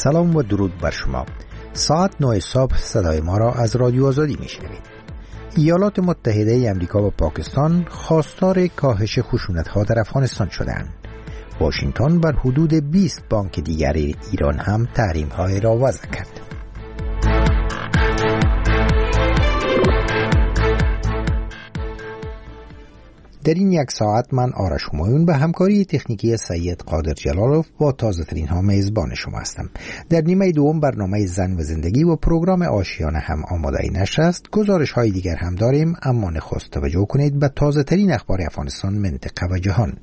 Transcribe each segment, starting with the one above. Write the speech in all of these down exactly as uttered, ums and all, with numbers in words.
سلام و درود بر شما. ساعت نه صبح صدای ما را از رادیو آزادی میشنوید. ایالات متحده امریکا و پاکستان خواستار کاهش خشونت‌ها در افغانستان شدند. واشنگتن بر حدود بیست بانک دیگر ایران هم تحریم‌های را وضع کرد. در این یک ساعت من آرش همایون به همکاری تکنیکی سید قادر جلالوف با تازه ترین ها میزبان شما هستم. در نیمه دوم برنامه زن و زندگی و پروگرام آشیانه هم آماده نشر است. گزارش های دیگر هم داریم، اما نخست توجه کنید به تازه ترین اخبار افغانستان، منطقه و جهان.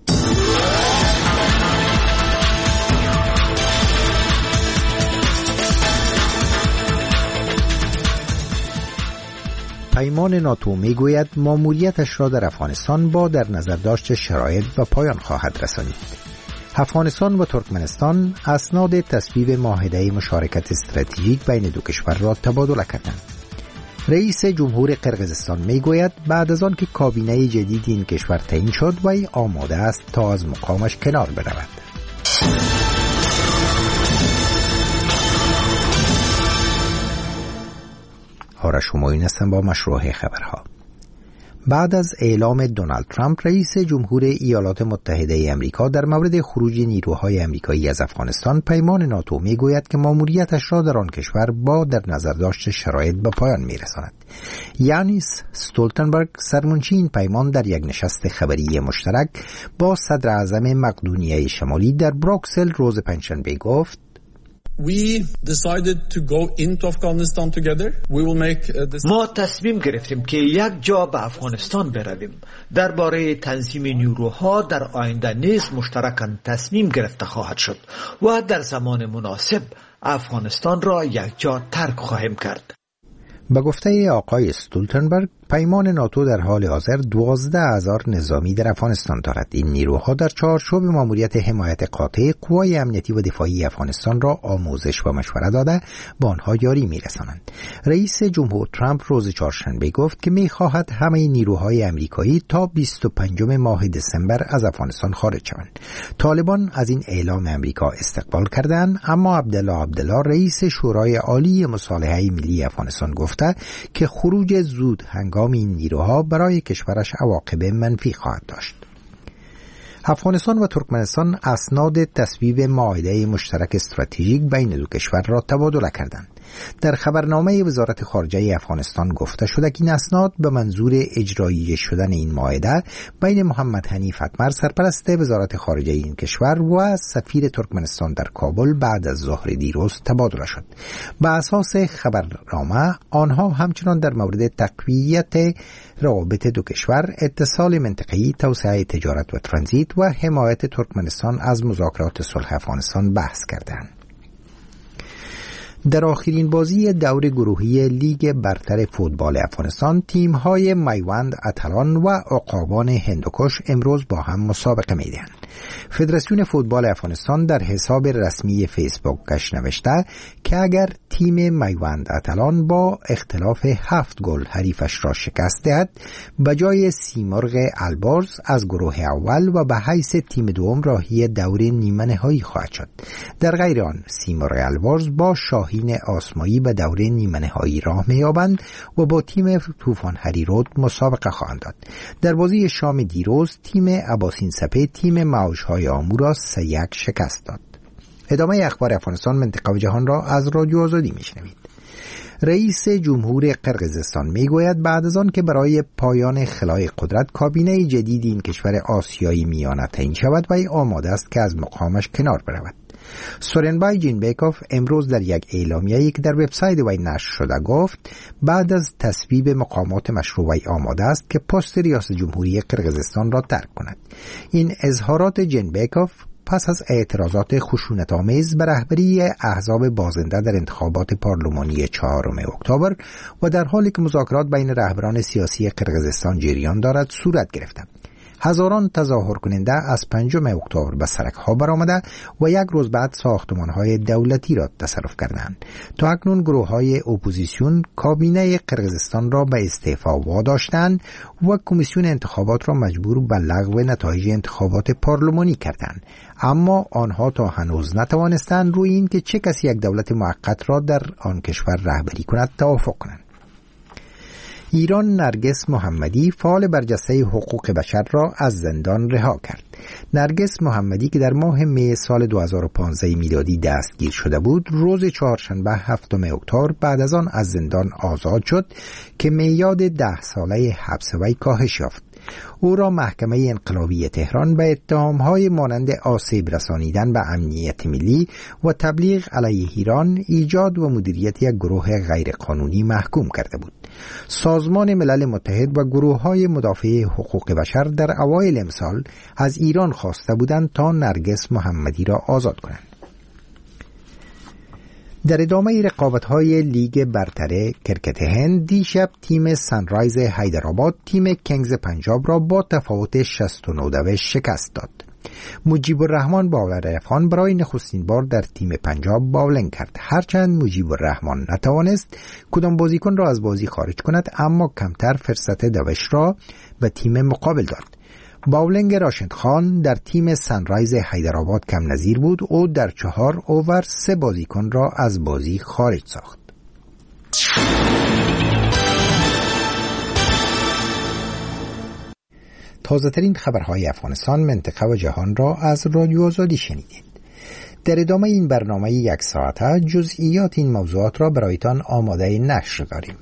پیمان ناتو میگوید ماموریتش را در افغانستان با در نظر داشت شرایط و پایان خواهد رسانید. افغانستان و ترکمنستان اسناد تصویب معاهده مشارکت استراتژیک بین دو کشور را تبادله کردند. رئیس جمهور قرقیزستان میگوید بعد از آن که کابینه جدید این کشور تعیین شد وی آماده است تا از مقامش کنار برود. آرش همایون هستم با مشروع خبرها. بعد از اعلام دونالد ترامپ رئیس جمهور ایالات متحده امریکا در مورد خروج نیروهای امریکایی از افغانستان، پیمان ناتو میگوید که ماموریتش را در آن کشور با در نظر داشت شرایط به پایان میرساند. یانس استولتنبرگ سرمنشی این پیمان در یک نشست خبری مشترک با صدر اعظم مقدونیه شمالی در بروکسل روز پنجشنبه گفت: We decided to go into Afghanistan together. We will make a decision. ما تصمیم گرفتیم که یک جا به افغانستان برویم. درباره تنظیم نیروها در آینده نیز مشترکاً تصمیم گرفته خواهد شد و در زمان مناسب افغانستان را یک جا ترک خواهیم کرد. به گفته آقای استولتنبرگ، پیمان ناتو در حال حاضر دوازده هزار نظامی در افغانستان دارد. این نیروها در چارچوب ماموریت حمایت قاطع قوای امنیتی و دفاعی افغانستان را آموزش و مشورت داده به آنها یاری می‌رسانند. رئیس جمهور ترامپ روز چهارشنبه گفت که می‌خواهد همه نیروهای امریکایی تا بیست و پنجم ماه دسامبر از افغانستان خارج شوند. طالبان از این اعلام امریکا استقبال کردند، اما عبدالله عبدالله رئیس شورای عالی مصالحه ملی افغانستان گفته که خروج زود هنگام این نیروها برای کشورش عواقب منفی خواهد داشت. افغانستان و ترکمنستان اسناد تصویب معاهده مشترک استراتژیک بین دو کشور را تبادله کردند. در خبرنامه وزارت خارجه افغانستان گفته شده که این اسناد به منظور اجرایی شدن این معاهده بین محمد حنیف اتمر سرپرست وزارت خارجه این کشور و سفیر ترکمنستان در کابل بعد از ظهر دیروز تبادله شد. به اساس خبرنامه آنها همچنان در مورد تقویت روابط دو کشور، اتصال منطقه‌ای، توسعه تجارت و ترانزیت و حمایت ترکمنستان از مذاکرات صلح افغانستان بحث کردند. در آخرین بازی دور گروهی لیگ برتر فوتبال افغانستان، تیم‌های میوند اتلان و عقابان هندوکش امروز با هم مسابقه می‌دهند. فدراسیون فوتبال افغانستان در حساب رسمی فیسبوکش نوشته که اگر تیم میوند اتلان با اختلاف هفت گل حریفش را شکست دهد، به جای سیمرغ البرز از گروه اول و به حیث تیم دوم راهی دور نیمه نهایی خواهد شد. در غیر آن سیمرغ البرز با شاهین آسمایی به دور نیمه نهایی راه می‌یابند و با تیم طوفان هریرود مسابقه خواهند داد. در بازی شام دیروز تیم اباسین سپه تیم معاش‌های آمو را سه یک شکست داد. ادامه اخبار افغانستان، منطقه و جهان را از رادیو آزادی میشنوید. رئیس جمهور قرقیزستان میگوید بعد از آن که برای پایان خلای قدرت کابینه جدید این کشور آسیایی میانه تعیین شود و آماده است که از مقامش کنار برود. سورنبای جینبکوف امروز در یک اعلامیه‌ای که در وبسایت وی نشر شده گفت بعد از تصویب مقامات مشروع وی آماده است که پست ریاست جمهوری قرقیزستان را ترک کند. این اظهارات جینبکوف پس از اعتراضات خشونت‌آمیز به رهبری احزاب بازنده در انتخابات پارلمانی چهارم اکتبر و در حالی که مذاکرات بین رهبران سیاسی قرقیزستان جریان دارد صورت گرفت. هزاران تظاهر کننده از پنجم اکتبر به سرک‌ها برآمده و یک روز بعد ساختمان‌های دولتی را تصرف کردند. تا اکنون گروه‌های اپوزیسیون کابینه قرقیزستان را به استعفا واداشتند و کمیسیون انتخابات را مجبور به لغو نتایج انتخابات پارلمانی کردند، اما آنها تا هنوز نتوانستند روی این که چه کسی یک دولت موقت را در آن کشور رهبری کند توافق کنند. ایران نرگس محمدی فعال برجسته حقوق بشر را از زندان رها کرد. نرگس محمدی که در ماه می سال دو هزار و پانزده میلادی دستگیر شده بود، روز چهارشنبه هفتم اکتبر بعد از آن از زندان آزاد شد که میعاد ده ساله حبس وی کاهش یافت. او را محکمه انقلابی تهران به اتهام‌های مانند آسیب رسانیدن به امنیت ملی و تبلیغ علیه ایران، ایجاد و مدیریت یک گروه غیرقانونی محکوم کرده بود. سازمان ملل متحد و گروه‌های مدافع حقوق بشر در اوایل امسال از ایران خواسته بودند تا نرگس محمدی را آزاد کنند. در ادامه رقابت‌های لیگ برتر کرکت هند، دیشب تیم سنرایز حیدرآباد تیم کنگز پنجاب را با تفاوت شصت و نه شکست داد. مجیب الرحمن باوررفان برای نخستین بار در تیم پنجاب باولنگ کرد. هرچند مجیب الرحمن نتوانست کدام بازیکن را از بازی خارج کند، اما کمتر فرصت دوش را به تیم مقابل داد. باولنگ راشد خان در تیم سنرایز حیدرآباد کم نظیر بود. او در چهار اوور سه بازیکن را از بازی خارج ساخت. تازه ترین خبرهای افغانستان، منطقه و جهان را از رادیو آزادی شنیدید. در ادامه این برنامه یک ساعته جزئیات این موضوعات را برایتان آماده نشر داریم.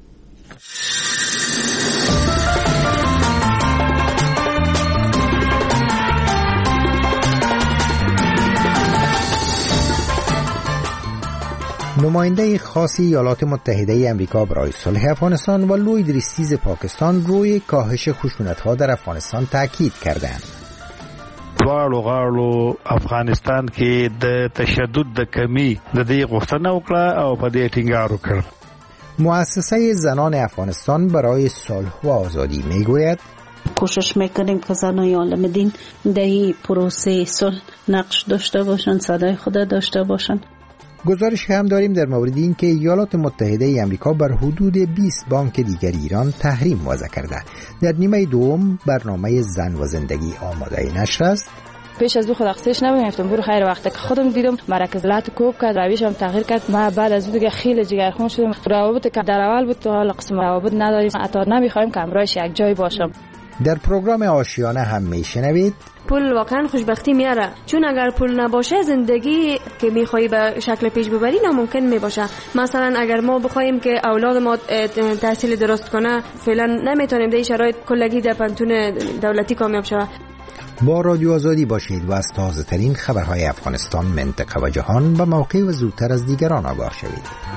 نماینده خاصی ایالات متحده امریکا برای صلح افغانستان و لوید ریستیز پاکستان روی کاهش خشونت‌ها در افغانستان تاکید کردند. دواړو غاړو افغانستان کې د تشدد د کمی د دې غوښتنه وکړه او په دې ټینګار وکړ. مؤسسه زنان افغانستان برای صلح و آزادی میگوید کوشش میکنیم که زنان عالم دین در این پروسه صلح نقش داشته باشند، صدای خود داشته باشند. گزارش هم داریم در مورد این که ایالات متحده امریکا بر حدود بیست بانک دیگر ایران تحریم وضع کرده. در نیمه دوم برنامه زن و زندگی آماده نشر است. پیش از دو خود اخصیش نمی‌افتم، برو خیر وقتی که خودم دیدم مراکز لات کوب کرد، رویشم تغییر کرد. ما بعد از اون دیگه خیلی جگرخون شدم. روابط که در اول بود تو حالا قسم روابط نداریم، حتی نمی‌خوایم که همراهش یک جای باشم. در پروگرام آشیانه هم میشنوید پول واقعا خوشبختی میاره، چون اگر پول نباشه زندگی که میخوایی به شکل پیش ببری ناممکن میباشه. مثلا اگر ما بخوایم که اولاد ما تحصیل درست کنه، فعلا نمیتونیم در این شرایط کلگی در پنتون دولتی کامیاب شوه. با رادیو آزادی باشید و از تازه ترین خبرهای افغانستان، منطقه و جهان به موقع و زودتر از دیگران آگاه شوید.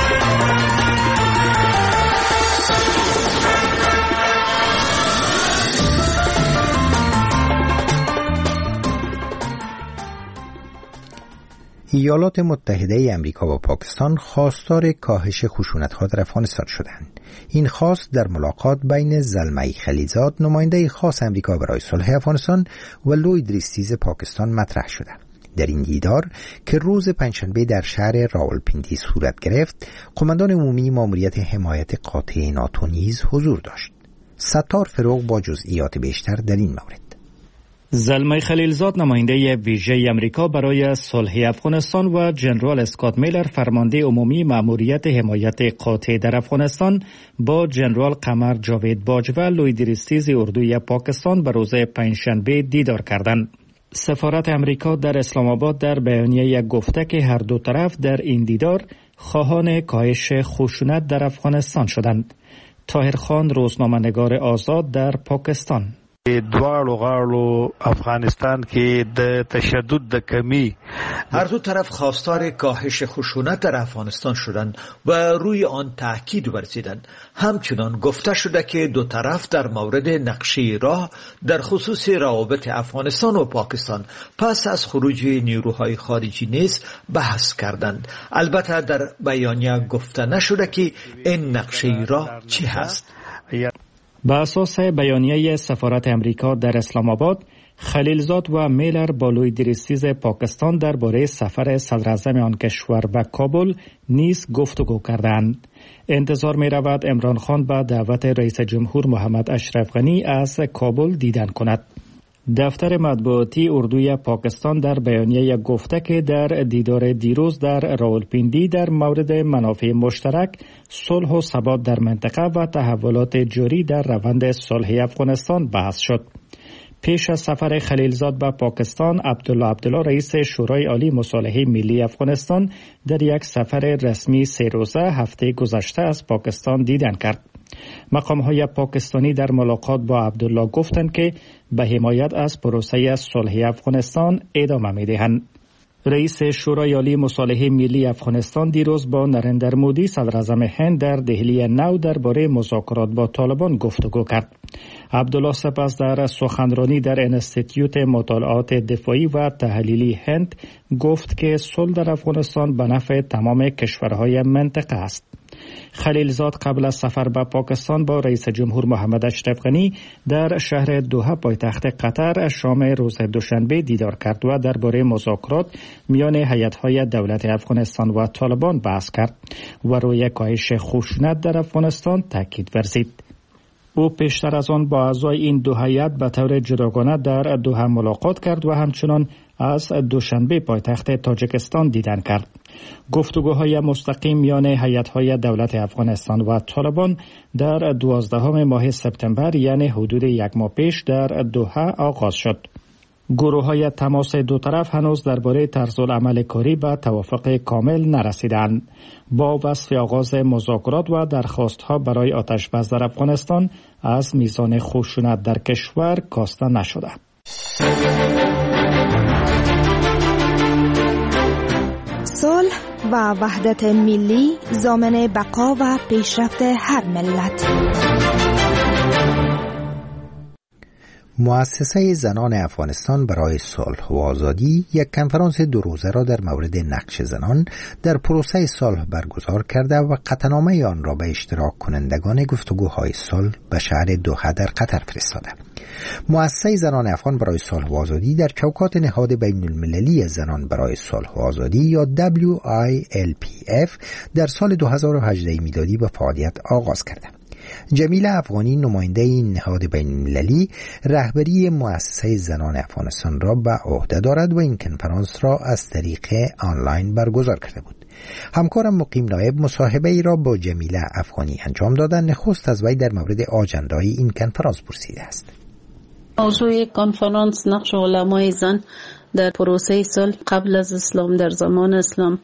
ایالات متحده امریکا و پاکستان خواستار کاهش خشونت‌ها در افغانستان شدند. این خواست در ملاقات بین زلمه خلیلزاد، نماینده خاص امریکا برای صلح افغانستان، و لوید ریستیز پاکستان مطرح شده. در این دیدار که روز پنجشنبه در شهر راولپیندی صورت گرفت، قماندان عمومی ماموریت حمایت قاطع ناتو نیز حضور داشت. ستار فروغ با جزئیات بیشتر در این مورد. زلمه خلیلزاد، نماینده ویژه امریکا برای صلح افغانستان، و جنرال اسکات میلر، فرمانده عمومی مأموریت حمایت قاطع در افغانستان، با جنرال قمر جاوید باج و لوید ریستیز اردوی پاکستان به روز پنجشنبه دیدار کردند. سفارت امریکا در اسلام آباد در بیانیه گفته که هر دو طرف در این دیدار خواهان کاهش خشونت در افغانستان شدند. طاهر خان، روزنامه‌نگار آزاد در پاکستان: دواړو غاړو افغانستان کې د تشدد د کمی، هر دو طرف خواستار کاهش خشونت در افغانستان شدند و روی آن تاکید ورزیدند. همچنان گفته شده که دو طرف در مورد نقشه راه در خصوص روابط افغانستان و پاکستان پس از خروج نیروهای خارجی نیز بحث کردند. البته در بیانیه گفته نشده که این نقشه راه چی هست. به اساس بیانیه سفارت امریکا در اسلام آباد، خلیلزاد و میلر با لویدریستیز پاکستان درباره سفر صدراعظم آن کشور به کابل نیز گفتگو کردند. انتظار می رود عمران خان به دعوت رئیس جمهور محمد اشرف غنی از کابل دیدن کند. دفتر مطبوعاتی اردوی پاکستان در بیانیه گفته که در دیدار دیروز در راولپیندی در مورد منافع مشترک، صلح و ثبات در منطقه و تحولات جاری در روند صلح افغانستان بحث شد. پیش از سفر خلیلزاد به پاکستان، عبدالله عبدالله رئیس شورای عالی مصالحه ملی افغانستان در یک سفر رسمی سه روزه هفته گذشته از پاکستان دیدن کرد. مقام‌های پاکستانی در ملاقات با عبدالله گفتند که به حمایت از پروسه صلح افغانستان ادامه می‌دهند. رئیس شورای عالی مصالحه ملی افغانستان دیروز با نریندر مودی صدراعظم هند در دهلی نو درباره مذاکرات با طالبان گفتگو کرد. عبدالله سپس در سخنرانی در انستیتیوت مطالعات دفاعی و تحلیلی هند گفت که صلح در افغانستان به نفع تمام کشورهای منطقه است. خلیلزاد قبل از سفر به پاکستان با رئیس جمهور محمد اشرف غنی در شهر دوحه پایتخت قطر شام روز دوشنبه دیدار کرد و درباره مذاکرات میان هیئت‌های دولت افغانستان و طالبان بحث کرد و روی کاهش خشونت در افغانستان تاکید ورزید. او پیشتر از آن با اعضای این دو هیئت به طور جداگانه در دوحه ملاقات کرد و همچنان از دوشنبه پایتخت تاجیکستان دیدن کرد. گفتگوهای مستقیم میان هیئت‌های دولت افغانستان و طالبان در دوازدهم ماه سپتامبر یعنی حدود یک ماه پیش در دوحه آغاز شد. گروه‌های تماس دو طرف هنوز درباره طرزالعمل کاری به توافق کامل نرسیدند. با وصف آغاز مذاکرات و درخواست‌ها برای آتش‌بس در افغانستان از میزان خشونت در کشور کاسته نشده. صلح و وحدت ملی ضامن بقا و پیشرفت هر ملت. مؤسسه زنان افغانستان برای صلح و آزادی یک کنفرانس دو روزه را در مورد نقش زنان در پروسه صلح برگزار کرده و قطعنامه آن را به اشتراک کنندگان گفتگوهای صلح به شهر دوحه در قطر فرستاده. مؤسسه زنان افغان برای صلح و آزادی در چوکات نهاد بین المللی زنان برای صلح و آزادی یا دبلیو آی ال پی اف در سال دو هزار و هجده میلادی به فعالیت آغاز کرده. جمیله افغانی نماینده این نهاد بین المللی رهبری مؤسسه زنان افغانستان را به عهده دارد و این کنفرانس را از طریق آنلاین برگزار کرده بود. همکارم مقیم نایب مصاحبه ای را با جمیله افغانی انجام دادن. نخست از وی در مورد آجندای این کنفرانس پرسیده است. موضوع کنفرانس نقش علمای زن در پروسه صلح قبل از اسلام، در زمان اسلام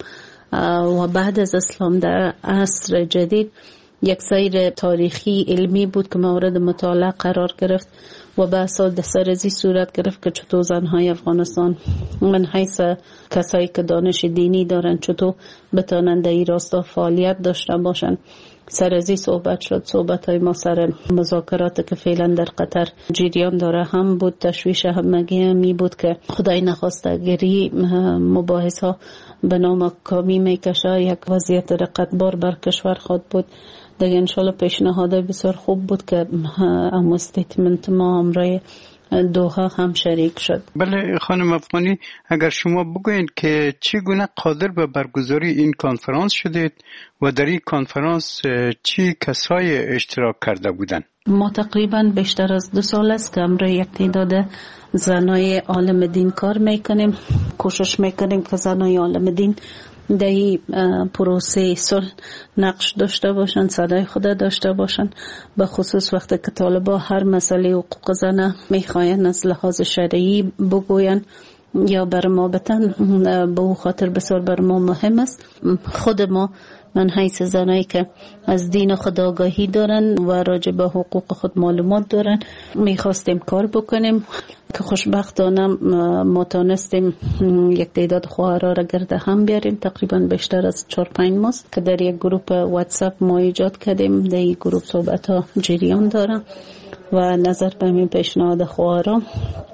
و بعد از اسلام در عصر جدید یک سیر تاریخی علمی بود که مورد مطالعه قرار گرفت و بحث سرزی صورت گرفت که چطور زنهای افغانستان من حیث کسایی که دانش دینی دارن چطور بتانند در این راستا فعالیت داشته باشن. سرزی صحبت شد. صحبت های ما سر مذاکرات که فعلا در قطر جریان داره هم بود. تشویش همگی همی بود که خدای نخواسته گری مباحث ها به نام کامی میکشه یک وضعیت رقتبار بر کشور خود بود. دیگه انشالله پیشنهاده بسیار خوب بود که ام استیتمنت ما همراه دوحه هم شریک شد. بله خانم افغانی، اگر شما بگویید که چگونه قادر به برگزاری این کنفرانس شدید و در این کنفرانس چی کسای اشتراک کرده بودند؟ ما تقریبا بیشتر از دو سال است که امروز یک تعداد زنای عالم دین کار میکنیم. کوشش میکنیم که زنای عالم دین در این پروسه صلح نقش داشته باشن، صدای خود داشته باشن، به خصوص وقتی که طالبا هر مسئله حقوق زن میخواین از لحاظ شرعی بگوین یا بر ما بتن، به او خاطر بسیار بر ما مهم است. خود ما من حیث زنایی که از دین خود آگاهی دارن و راجع به حقوق خود معلومات دارن میخواستیم کار بکنیم که خوشبختانه ما تانستیم یک تعداد خواهرها را گرده هم بیاریم. تقریبا بیشتر از چهار پنج ماست که در یک گروپ واتساپ ما ایجاد کردیم. در این گروپ صحبت ها جریان دارن و نظر به این پیشنهاد خواهرها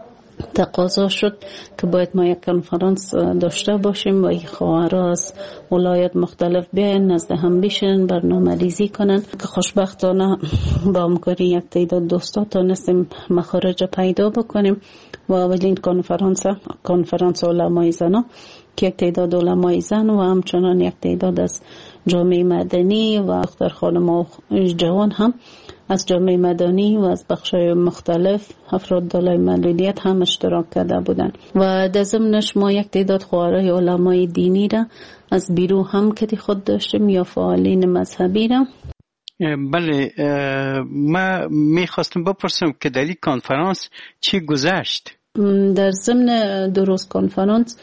تقاضا شد که باید ما یک کنفرانس داشته باشیم و این خواهرها از ولایت مختلف بیاین نزد هم بشین برنامه ریزی کنن که خوشبختانه با همکاری یک تعداد دوستا تونستیم مخارج پیدا بکنیم و اولین کنفرانس کنفرانس علمای زنا که یک تعداد علمای زن و همچنان یک تعداد از جامعه مدنی و دختر خانم و جوان هم از جامعه مدنی و از بخش‌های مختلف افراد دارای معلولیت هم اشتراک کرده بودند و در ضمنش ما یک تعداد خواهرای علمای دینی را از بیرو هم که خود داشتیم یا فعالین مذهبی را. بله، ما میخواستم بپرسم که در این کنفرانس چی گذشت؟ در ضمن دروز کنفرانس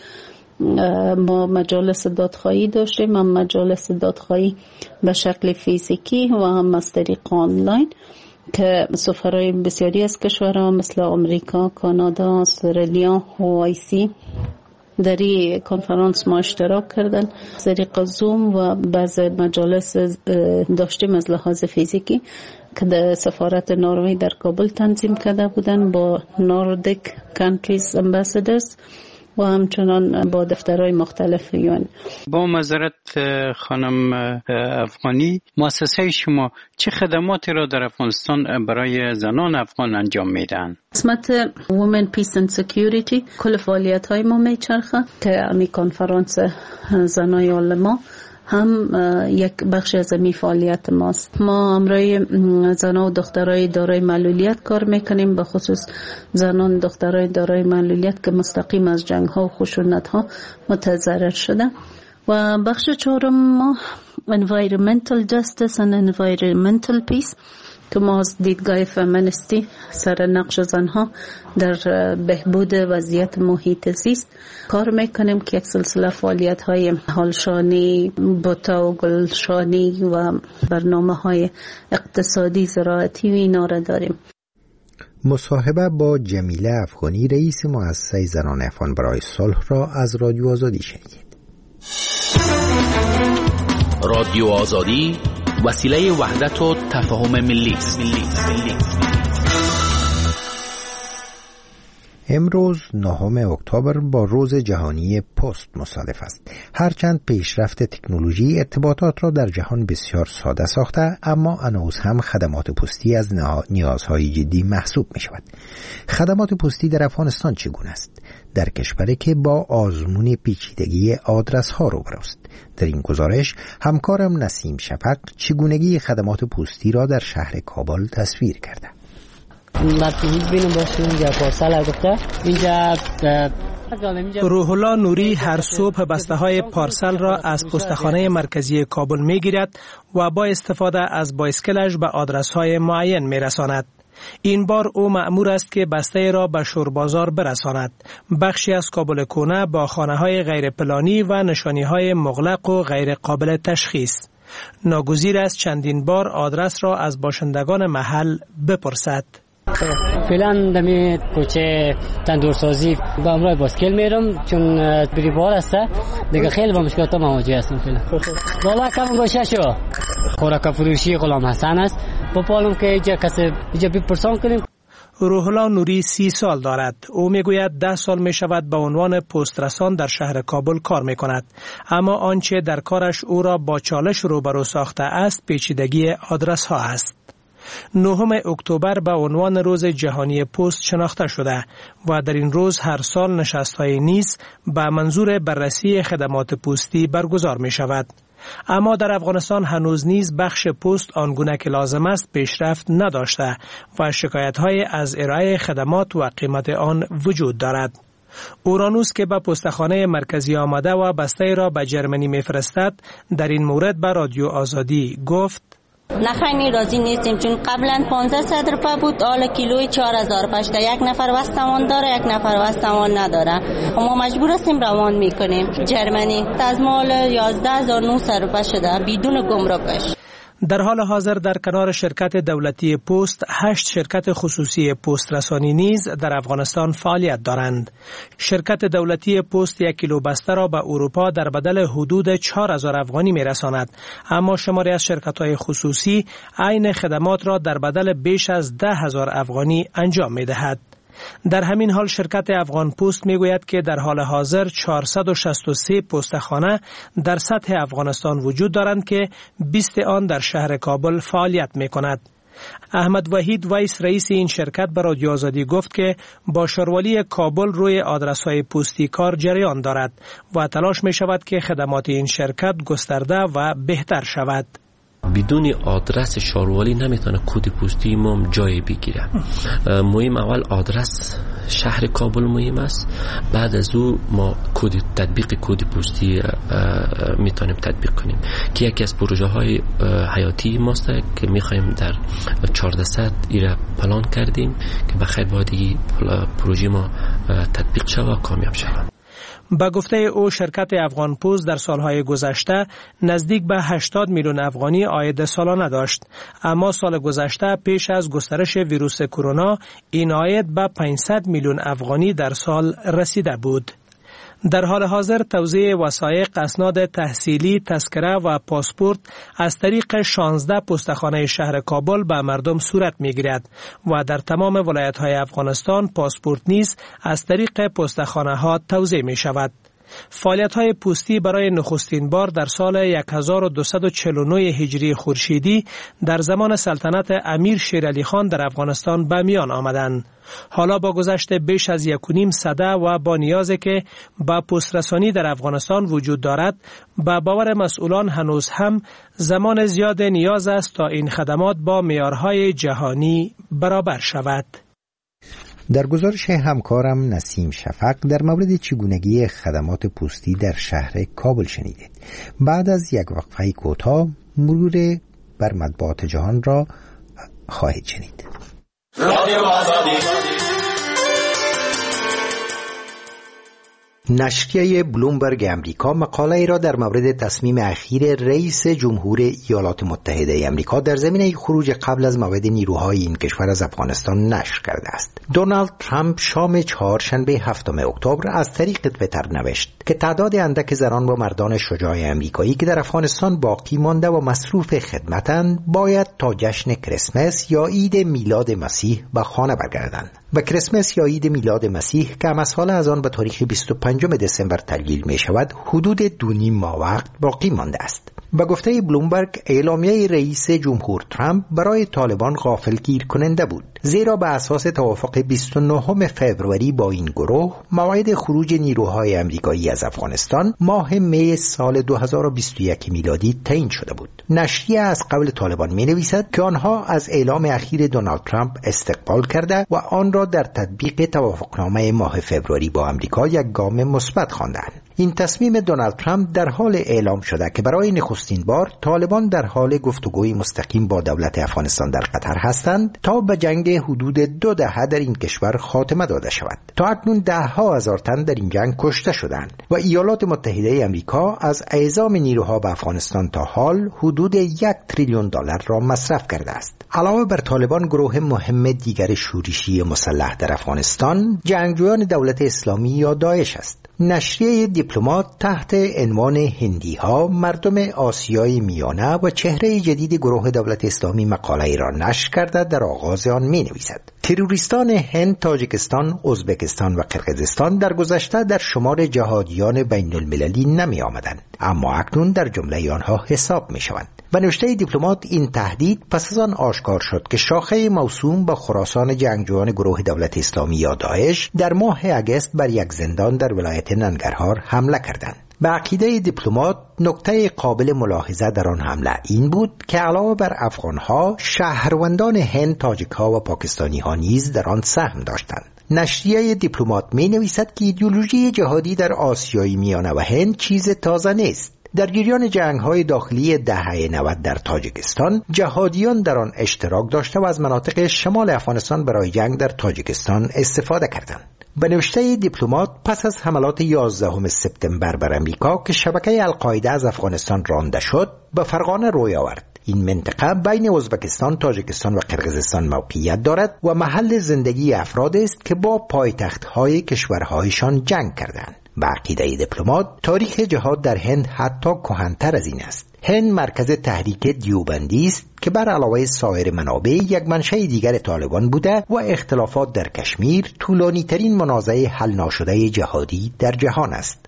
ما مجالس دادخواهی داشتیم، هم مجالس دادخواهی به شکل فیزیکی و هم از طریق آنلاین که سفرای بسیاری از کشورها مثل امریکا، کانادا، استرالیا و آیسی در این کنفرانس ما اشتراک کردن از طریق زوم و بعض مجالس داشتیم از لحاظ فیزیکی که در سفارت نروژ در کابل تنظیم کرده بودن با نوردیک کانتریز امباسادرز و همچنان با دفترهای مختلف یون. با معذرت خانم افغانی، مؤسسه شما چه خدماتی را در افغانستان برای زنان افغان انجام میدن؟ قسمت Women Peace and Security کل فعالیت های ما میچرخه که امی کنفرانس زنای علما هم یک بخش از می فعالیت ماست. ما همراه زنان و دخترای دارای معلولیت کار میکنیم، به خصوص زنان دخترای دارای معلولیت که مستقیم از جنگ ها و خشونت ها متضرر شده. و بخش چهارم ما Environmental Justice and Environmental Peace که ما از دیدگاه فمینیستی سر نقش زنها در بهبود وضعیت محیط زیست کار میکنیم که یک سلسله فعالیت های حالشانی، بوتا و گلشانی و برنامه های اقتصادی زراعتی و اینا را داریم. مصاحبه با جمیله افغانی رئیس مؤسسه زنان افغان برای صلح را از رادیو آزادی شنیدید. رادیو آزادی وسیله وحدت و تفاهم ملی است. امروز نهم اکتبر با روز جهانی پست مصادف است. هرچند پیشرفت تکنولوژی ارتباطات را در جهان بسیار ساده ساخته، اما هنوز هم خدمات پستی از نیازهای جدی محسوب می شود. خدمات پستی در افغانستان چگونه است؟ در کشوری که با آزمون پیچیدگی آدرس ها روبروست. در این گزارش همکارم نسیم شفق چگونگی خدمات پستی را در شهر کابل تصویر کرده. روح الله نوری هر صبح بسته های پارسل را از پستخانه مرکزی کابل می گیرد و با استفاده از بایسکلش به آدرس های معین می رساند. این بار او مأمور است که بسته را به شوربازار برساند. بخشی از کابل کونه با خانه های غیر پلانی و نشانی های مغلق و غیر قابل تشخیص. ناگزیر است چندین بار آدرس را از باشندگان محل بپرسد. فعلا دمی کوچه تندورسازی با امرای باسکل میرم چون بریبار است دیگه خیلی با مشکلات مواجه هستم. فعلا والا کم گوشه شو خوراک فروشی غلام حسن است با پالم که اینجا کسی اینجا بپرسان کنیم. روح الله نوری سی سال دارد. او میگوید ده سال می شود به عنوان پست رسان در شهر کابل کار می کند، اما آنچه در کارش او را با چالش روبرو ساخته است پیچیدگی آدرس ها است. نهم اکتبر به عنوان روز جهانی پست شناخته شده و در این روز هر سال نشست‌های نیز به منظور بررسی خدمات پستی برگزار می شود. اما در افغانستان هنوز نیز بخش پست آنگونه که لازم است پیشرفت نداشته و شکایت‌های از ارائه خدمات و قیمت آن وجود دارد. اورانوس که به پستخانه مرکزی آمده و بسته را به جرمنی می‌فرستد در این مورد به رادیو آزادی گفت: نه خیلی راضی نیستیم چون قبلا پانزده روپه بود، حالا کیلوی چهار هزار پشته. یک نفر وستوان داره، یک نفر وستوان نداره. ما مجبور هستیم روان میکنیم جرمنی. از مال یازده هزار و نهصد روپه شده بدون گمرکش. در حال حاضر در کنار شرکت دولتی پست، هشت شرکت خصوصی پست رسانی نیز در افغانستان فعالیت دارند. شرکت دولتی پست یک کیلو بسته را به اروپا در بدل حدود چهار هزار افغانی می رساند، اما شماری از شرکت‌های خصوصی عین خدمات را در بدل بیش از ده هزار افغانی انجام می دهد. در همین حال شرکت افغان پست میگوید که در حال حاضر چهارصد و شصت و سه پستخانه در سطح افغانستان وجود دارند که بیست آن در شهر کابل فعالیت میکند. احمد وحید ویس رئیس این شرکت به رادیو آزادی گفت که با شاروالی کابل روی آدرس‌های پستی کار جریان دارد و تلاش می شود که خدمات این شرکت گسترده و بهتر شود. بدون آدرس شاروالی نمیتونه کد پستی ما جای بگیره. مهم اول آدرس شهر کابل مهم است، بعد از او ما کد تطبیق کد پستی میتونیم تطبیق کنیم که یکی از پروژه های حیاتی ماست که میخوایم در چهارصد ایره پلان کردیم که بخیر بادی پروژه ما تطبیق شود و کامیاب شود. با گفته او شرکت افغان پست در سالهای گذشته نزدیک به هشتاد میلیون افغانی عاید سالانه داشت، اما سال گذشته پیش از گسترش ویروس کرونا این عاید به پانصد میلیون افغانی در سال رسیده بود. در حال حاضر توزیع وثایق، اسناد تحصیلی، تذکره و پاسپورت از طریق شانزده پستخانه شهر کابل به مردم صورت می‌گیرد و در تمام ولایت‌های افغانستان پاسپورت نیز از طریق پستخانه ها توزیع می شود. فعالیت‌های پستی برای نخستین بار در سال هزار و دویست و چهل و نه هجری خورشیدی در زمان سلطنت امیر شیر علی خان در افغانستان به میان آمدند. حالا با گذشت بیش از یک و نیم سده و با نیازی که با پسترسانی در افغانستان وجود دارد، با باور مسئولان هنوز هم زمان زیاد نیاز است تا این خدمات با معیارهای جهانی برابر شود. در گزارش همکارم نسیم شفق در مورد چگونگی خدمات پستی در شهر کابل شنیدید. بعد از یک وقفه کوتاه مرور بر مطبوعات جهان را خواهید شنید. نشریه بلومبرگ امریکا مقاله ای را در مورد تصمیم اخیر رئیس جمهور ایالات متحده امریکا در زمینه خروج قبل از موعد نیروهای این کشور از افغانستان نشر کرده است. دونالد ترامپ شام چهارشنبه هفتم اکتبر از طریق توییتر نوشت که تعداد اندک زنان و مردان شجاع امریکایی که در افغانستان باقی مانده و مصروف خدمتند باید تا جشن کریسمس یا عید میلاد مسیح به خانه برگردند. و کریسمس یا عید میلاد مسیح که مساله از آن به تاریخ بیست و پنجم دسامبر تحلیل می شود حدود دو نیم ماه وقت باقی مانده است. به گفته بلومبرگ اعلامیه رئیس جمهور ترامپ برای طالبان غافلگیر کننده بود، زیرا به اساس توافق بیست و نهم فوریه با این گروه موعد خروج نیروهای امریکایی از افغانستان ماه می سال دو هزار و بیست و یک میلادی تعیین شده بود. نشریه از قبل طالبان می نویسد که آنها از اعلام اخیر دونالد ترامپ استقبال کرده و آن را در تطبیق توافقنامه ماه فوریه با امریکا یک گام مثبت خواندند. این تصمیم دونالد ترامپ در حال اعلام شده که برای نخستین بار طالبان در حال گفتگوی مستقیم با دولت افغانستان در قطر هستند تا به جنگ حدود دو دهه در این کشور خاتمه داده شود. تا اکنون ده ها هزار تن در این جنگ کشته شدند و ایالات متحده امریکا از اعزام نیروها به افغانستان تا حال حدود یک تریلیون دلار را مصرف کرده است. علاوه بر طالبان، گروه مهم دیگر شورشی مسلح در افغانستان جنگجویان دولت اسلامی یا داعش است. نشریه دیپلمات تحت عنوان هندی ها مردم آسیای میانه و چهره جدید گروه دولت اسلامی مقاله را نشر کرده در آغاز آن می نویسد تروریستان هند، تاجیکستان، ازبکستان و قرقیزستان در گذشته در شمار جهادیان بین المللی نمی آمدند، اما اکنون در جمله آنها حساب می شوند. به نوشته دیپلمات این تهدید پس از آن آشکار شد که شاخه موسوم به خراسان جنگجویان گروه دولت اسلامی یا داعش در ماه اگست بر یک زندان در ولایت ننگرهار حمله کردند. به عقیده دیپلمات نکته قابل ملاحظه در آن حمله این بود که علاوه بر افغانها، شهروندان هند، تاجیکها و پاکستانیها نیز در آن سهم داشتند. نشریه دیپلمات می نویسد که ایدئولوژی جهادی در آسیای میانه و هند چیز تازه نیست. در جریان جنگ‌های داخلی دهه نود در تاجیکستان، جهادیان در آن اشتراک داشته و از مناطق شمال افغانستان برای جنگ در تاجیکستان استفاده کردند. به نوشته دیپلمات پس از حملات یازدهم سپتامبر بر امریکا که شبکه القاعده از افغانستان رانده شد، به فرغانه روی آورد. این منطقه بین ازبکستان، تاجیکستان و قرقیزستان موقعیت دارد و محل زندگی افراد است که با پایتخت‌های کشورهایشان جنگ کردند. به عقیده دیپلمات تاریخ جهاد در هند حتی کهن‌تر از این است. هند مرکز تحریک دیوبندی است که بر علاوه سایر منابع یک منشأ دیگر طالبان بوده و اختلافات در کشمیر طولانی ترین منازعه حل ناشده جهادی در جهان است.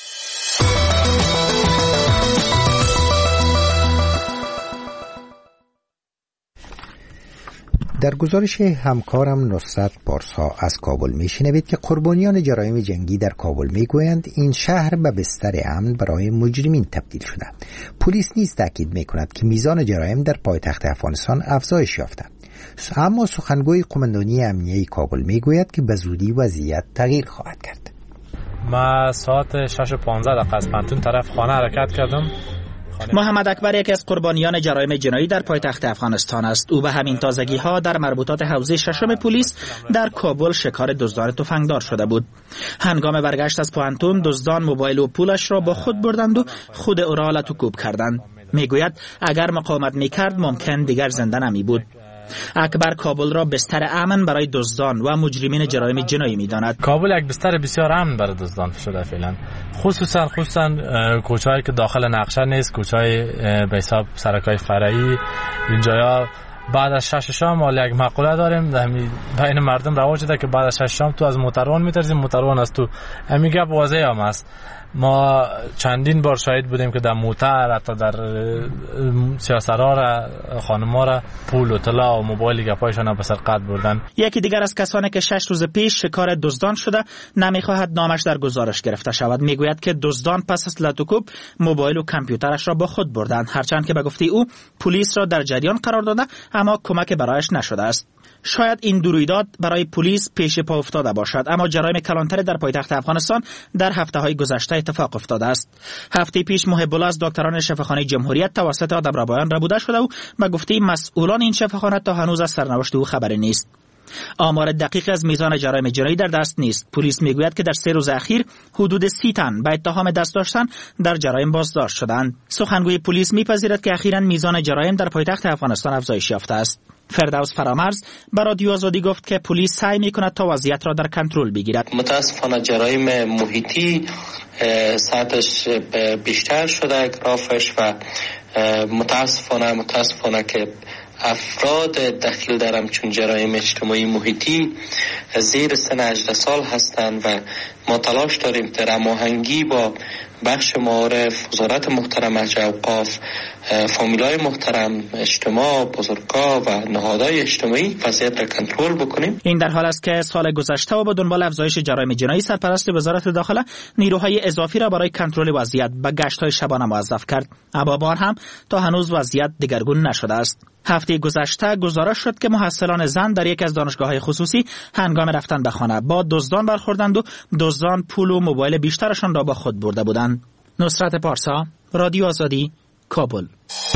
در گزارش همکارم نصرت پارسا از کابل میشنوید که قربانیان جرایم جنگی در کابل میگویند این شهر به بستر امن برای مجرمین تبدیل شده. پلیس نیز تاکید میکند که میزان جرایم در پایتخت افغانستان افزایش یافته. اما سخنگوی قماندانی امنیه کابل میگوید که به زودی وضعیت تغییر خواهد کرد. ما ساعت شش و پانزده دقیقه از پنتون طرف خانه حرکت کردم. محمد اکبر یکی از قربانیان جرایم جنایی در پایتخت افغانستان است. او به همین تازگی ها در مربوطات حوزه ششم پلیس در کابل شکار دزدان تفنگدار شده بود. هنگام برگشت از پانتون دزدان موبایل و پولش را با خود بردند و خود او را لطوکوب کردند. میگوید اگر مقاومت میکرد ممکن دیگر زنده نمی بود. اکبر کابل را بستر امن برای دزدان و مجرمین جرایم جنایی می‌داند. کابل یک بستر بسیار امن برای دزدان شده فعلا، خصوصا خصوصا کوچه‌ای که داخل نقشه نیست، کوچه‌های به حساب سرکای فرعی. اینجایا بعد از شش شام ما یک مقوله داریم بین مردم رواج شده که بعد از شش شام تو از موتروان می‌ترسیم، موتروان از تو. همین گپ واضح هم است. ما چندین بار شاهد بودیم که در موتر حتی در سیاسرها را خانم‌ها را پول و طلا و موبایل گپایشان به سرقت بردن. یکی دیگر از کسانی که شش روز پیش شکار دزدان شده نمیخواهد نامش در گزارش گرفته شود. میگوید که دزدان پس از لطوکوب موبایل و کامپیوترش را با خود بردند، هرچند که به گفته او پلیس را در جریان قرار داده اما کمک برایش نشده است. شاید این دو رویداد برای پلیس پیش پا افتاده باشد، اما جرایم کلانتر در پایتخت افغانستان در هفته‌های گذشته اتفاق افتاده است. هفته پیش محب الله از دکتران شفاخانه جمهوریت توسط آدمربایان ربوده شده و به گفته مسئولان این شفاخانه تا هنوز از سرنوشت او خبری نیست. آمار دقیق از میزان جرایم جنایی در دست نیست. پلیس میگوید که در سه روز اخیر حدود سی تن به اتهام دست داشتن در جرایم بازداشت شدند. سخنگوی پلیس میپذیرد که اخیراً میزان جرایم در پایتخت افغانستان افزایش یافته است. فردوس فرامرز به رادیو آزادی گفت که پلیس سعی میکند تا وضعیت را در کنترل بگیرد. متاسفانه جرایم محیطی سطحش بیشتر شده گرافش و متاسفانه متاسفانه که افراد دخیل در همچون جرایم اجتماعی محیطی زیر سن هجده سال هستند و ما تلاش داریم در هماهنگی با بخش معارف، وزارت محترم حج اوقاف، فامیلای محترم، اجتماع، بزرگا و نهادهای اجتماعی وضعیت را کنترل بکنیم. این در حال است که سال گذشته و با دنبال افزایش جرایم جنایی سرپرست وزارت داخله نیروهای اضافی را برای کنترل وضعیت به گشت‌های شبانه موظف کرد. اما بار هم تا هنوز وضعیت دگرگون نشده است. هفته گذشته گزارش شد که محصلان زن در یک از دانشگاه‌های خصوصی هنگام رفتن به خانه با دزدان برخوردند و دزدان پول و موبایل بیشترشان را با خود برده بودند. نصرت پارسا، رادیو آزادی، کابل.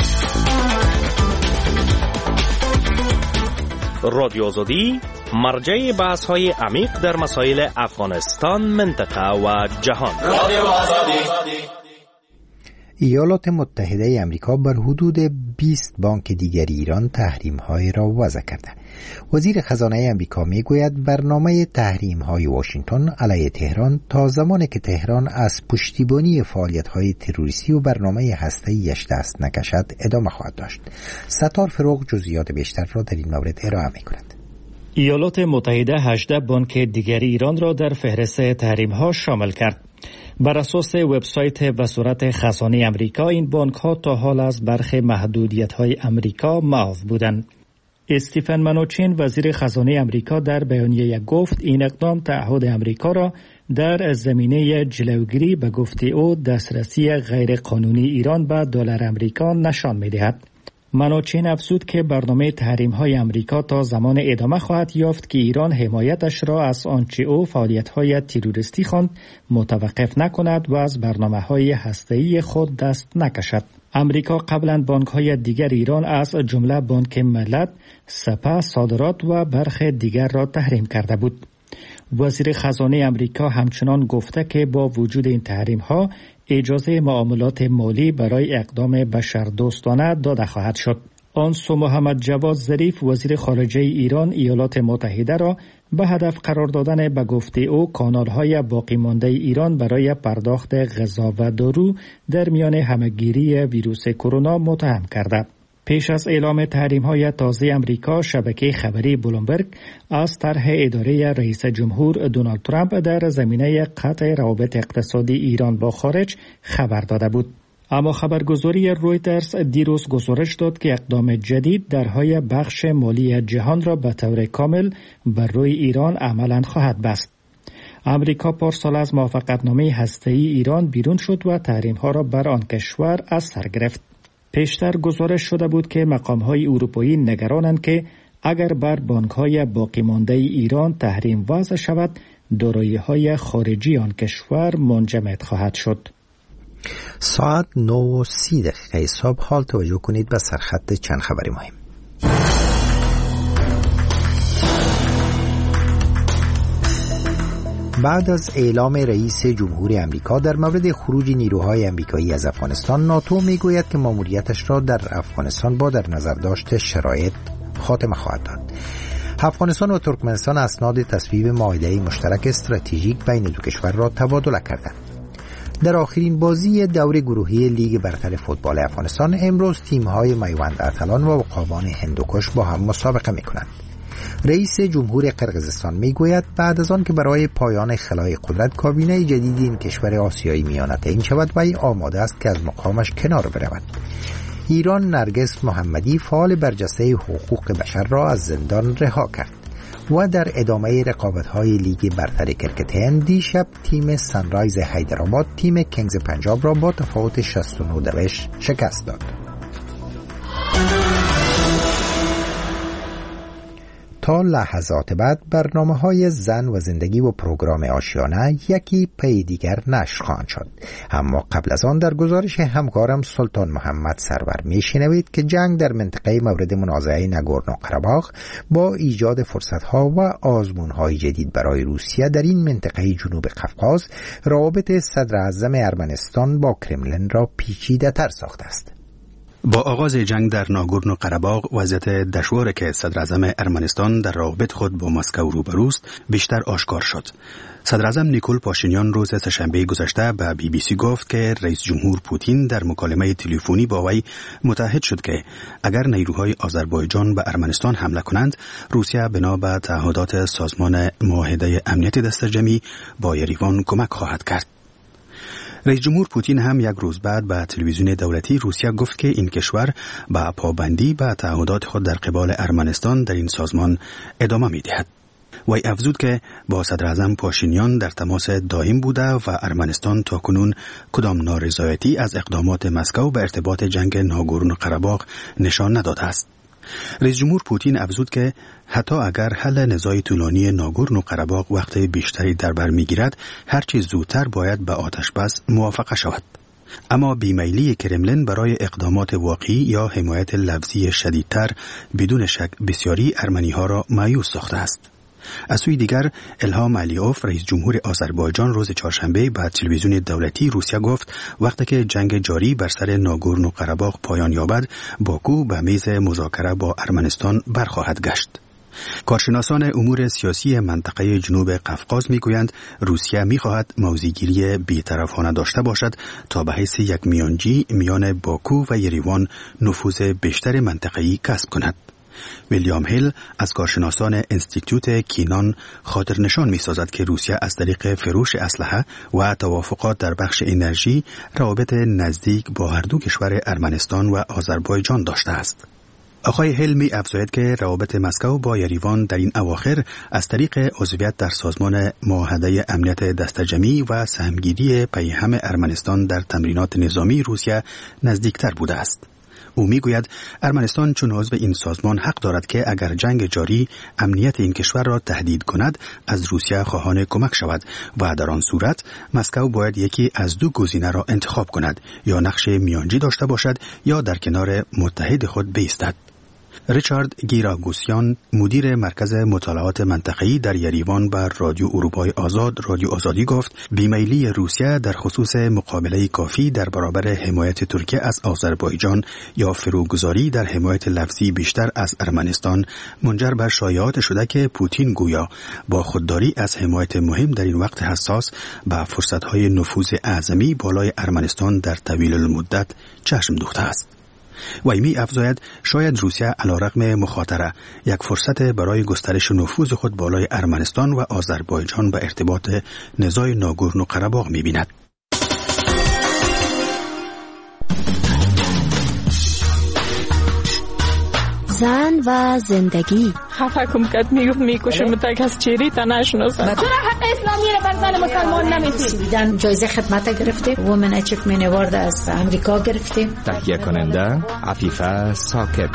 رادیو آزادی مرجع بحث‌های عمیق در مسائل افغانستان، منطقه و جهان. رادیو آزادی. ایالات متحده آمریکا بر حدود بیست بانک دیگر ایران تحریم‌های را وضع کرده. وزیر خزانه آمریکا میگوید برنامه تحریم‌های واشنگتن علیه تهران تا زمانی که تهران از پشتیبانی فعالیت‌های تروریستی و برنامه هسته‌ایش دست نکشد ادامه خواهد داشت. ستار فروغ جزئیات بیشتر را در این مورد ارائه می‌کند. ایالات متحده هجده بانک دیگر ایران را در فهرست تحریم‌ها شامل کرد. بر اساس وبسایت وزارت خزانه آمریکا این بانک ها تا حال از برخی محدودیت های آمریکا معاف بودند. استیفن منوچین وزیر خزانه آمریکا در بیانیه گفت این اقدام تعهد آمریکا را در زمینه جلوگیری به گفته او دسترسی غیر قانونی ایران به دلار آمریکا نشان می‌دهد. منوچین افزود که برنامه تحریم های آمریکا تا زمان ادامه خواهد یافت که ایران حمایتش را از آنچه او فعالیت های تروریستی خواند متوقف نکند و از برنامه های هسته‌ای خود دست نکشد. امریکا قبلا بانک های دیگر ایران از جمله بانک ملت، سپه، صادرات و برخی دیگر را تحریم کرده بود. وزیر خزانه امریکا همچنان گفته که با وجود این تحریم ها اجازه معاملات مالی برای اقدام بشردوستانه داده خواهد شد. آن سو محمد جواد ظریف وزیر خارجه ایران ایالات متحده را به هدف قرار دادن به گفته او کانال‌های باقی مانده ایران برای پرداخت غذا و دارو در میان همه‌گیری ویروس کرونا متهم کرده. پیش از اعلام تحریم‌های تازه امریکا، شبکه خبری بلومبرگ از طرح اداره رئیس جمهور دونالد ترامپ در زمینه قطع روابط اقتصادی ایران با خارج خبر داده بود. اما خبرگزاری رویترز دیروز گزارش داد که اقدام جدید درهای بخش مالی جهان را به طور کامل بر روی ایران عملاً خواهد بست. امریکا پارسال از موافقتنامه هسته‌ای ایران بیرون شد و تحریم‌ها را بر آن کشور از سر گرفت. پیشتر گزارش شده بود که مقام‌های اروپایی نگرانند که اگر بر بانک‌های باقی مانده ایران تحریم وضع شود، دارایی‌های خارجی آن کشور منجمد خواهد شد. ساعت نه و سی دقیقه صبح. حال توجه کنید به سرخط چند خبری مهم. بعد از اعلام رئیس جمهور امریکا در مورد خروج نیروهای امریکایی از افغانستان، ناتو میگوید که ماموریتش را در افغانستان با در نظر داشت شرایط خاتمه خواهد داد. افغانستان و ترکمنستان اسناد تصویب معاهده مشترک استراتژیک بین دو کشور را تبادله کردند. در آخرین بازی دور گروهی لیگ برتر فوتبال افغانستان امروز تیم‌های میوند ارتلان و عقابان هندوکش با هم مسابقه می‌کنند. رئیس جمهور قرقیزستان میگوید بعد از آن که برای پایان خلای قدرت کابینه جدید این کشور آسیایی میانه تعیین شود و آماده است که از مقامش کنار برود. ایران نرگس محمدی فعال برجسته حقوق بشر را از زندان رها کرد و در ادامه رقابت‌های لیگ برتر کرکت هند دیشب تیم سنرایز حیدرآباد تیم کنگز پنجاب را با تفاوت شصت و نه دوش شکست داد. تا لحظات بعد برنامه‌های زن و زندگی و پروگرام آشیانه یکی پی دیگر نشر خواهند شد. اما قبل از آن در گزارش همکارم سلطان محمد سرور میشنوید که جنگ در منطقه مورد منازعه ناگورنو قره‌باغ با ایجاد فرصت‌ها و آزمون‌های جدید برای روسیه در این منطقه جنوب قفقاز روابط صدر اعظم ارمنستان با کرملین را پیچیده‌تر ساخته است. با آغاز جنگ در ناگورنو قره‌باغ وضعیت دشواری که صدر اعظم ارمنستان در روابط خود با مسکو روبروست بیشتر آشکار شد. صدر اعظم نیکول پاشینیان روز سه‌شنبه گذشته به بی بی سی گفت که رئیس جمهور پوتین در مکالمه تلفنی با وی متعهد شد که اگر نیروهای آذربایجان به ارمنستان حمله کنند، روسیه بنا به تعهدات سازمان معاهده امنیت دسته‌جمعی با یریوان کمک خواهد کرد. رئیس جمهور پوتین هم یک روز بعد به تلویزیون دولتی روسیه گفت که این کشور با پابندی به تعهدات خود در قبال ارمنستان در این سازمان ادامه می‌دهد. وی افزود که با صدر اعظم پاشینیان در تماس دائم بوده و ارمنستان تاکنون کدام نارضایتی از اقدامات مسکو به ارتباط جنگ ناگورنو قره‌باغ نشان نداده است. رئیس جمهور پوتین افزود که حتی اگر حل نزاع طولانی ناگورنو قره‌باغ وقت بیشتری در بر میگیرد، هر چه زودتر باید به آتش بس موافقه شود. اما بیمیلی کرملین برای اقدامات واقعی یا حمایت لفظی شدیدتر بدون شک بسیاری ارمنی‌ها را مایوس ساخته است. از سوی دیگر الهام علیوف رئیس جمهور آذربایجان روز چهارشنبه به تلویزیون دولتی روسیه گفت وقتی که جنگ جاری بر سر ناگورنو قره‌باغ پایان یابد، باکو به میز مذاکره با ارمنستان برخواهد گشت. کارشناسان امور سیاسی منطقه جنوب قفقاز میگویند روسیه میخواهد موضع‌گیری بی‌طرفانه داشته باشد تا به حیث یک میانجی میان باکو و یریوان نفوذ بیشتر منطقه‌ای کسب کند. ویلیام هیل از کارشناسان انستیتوت کینان خاطر نشان می سازد که روسیه از طریق فروش اسلحه و توافقات در بخش انرژی روابط نزدیک با هر دو کشور ارمنستان و آذربایجان داشته است. آقای هیل می افزاید که روابط مسکو با یریوان در این اواخر از طریق عضویت در سازمان معاهده امنیت دسته‌جمعی و سهمگیری پیهم ارمنستان در تمرینات نظامی روسیه نزدیکتر بوده است. او میگوید ارمنستان چون عضو این سازمان حق دارد که اگر جنگ جاری امنیت این کشور را تهدید کند از روسیه خواهان کمک شود و در آن صورت مسکو باید یکی از دو گزینه را انتخاب کند، یا نقش میانجی داشته باشد یا در کنار متحد خود بایستد. ریچارد گیراگوسیان مدیر مرکز مطالعات منطقه‌ای در یریوان بر رادیو اروپای آزاد رادیو آزادی گفت بیمیلی روسیه در خصوص مقابله کافی در برابر حمایت ترکیه از آذربایجان یا فروگذاری در حمایت لفظی بیشتر از ارمنستان منجر به شایعات شده که پوتین گویا با خودداری از حمایت مهم در این وقت حساس به فرصت‌های نفوذ اعظمی بالای ارمنستان در طویل المدت چشم دوخته است. و ایمی افزاید شاید روسیه علیرغم مخاطره یک فرصت برای گسترش نفوذ خود بالای ارمنستان و آذربایجان به ارتباط نزاع ناگورنو قره‌باغ می‌بیند. زن و زندگی. خفه کم کد میگفت میکشم تا کس چیری تا نشناسم. چرا حق اسلامی رو بر زن مسلمان نمیدید؟ جایزه خدمت گرفتیم، وومن اچیومنت اوارد از امریکا گرفتیم. تهیه کننده عفیفه ساکب.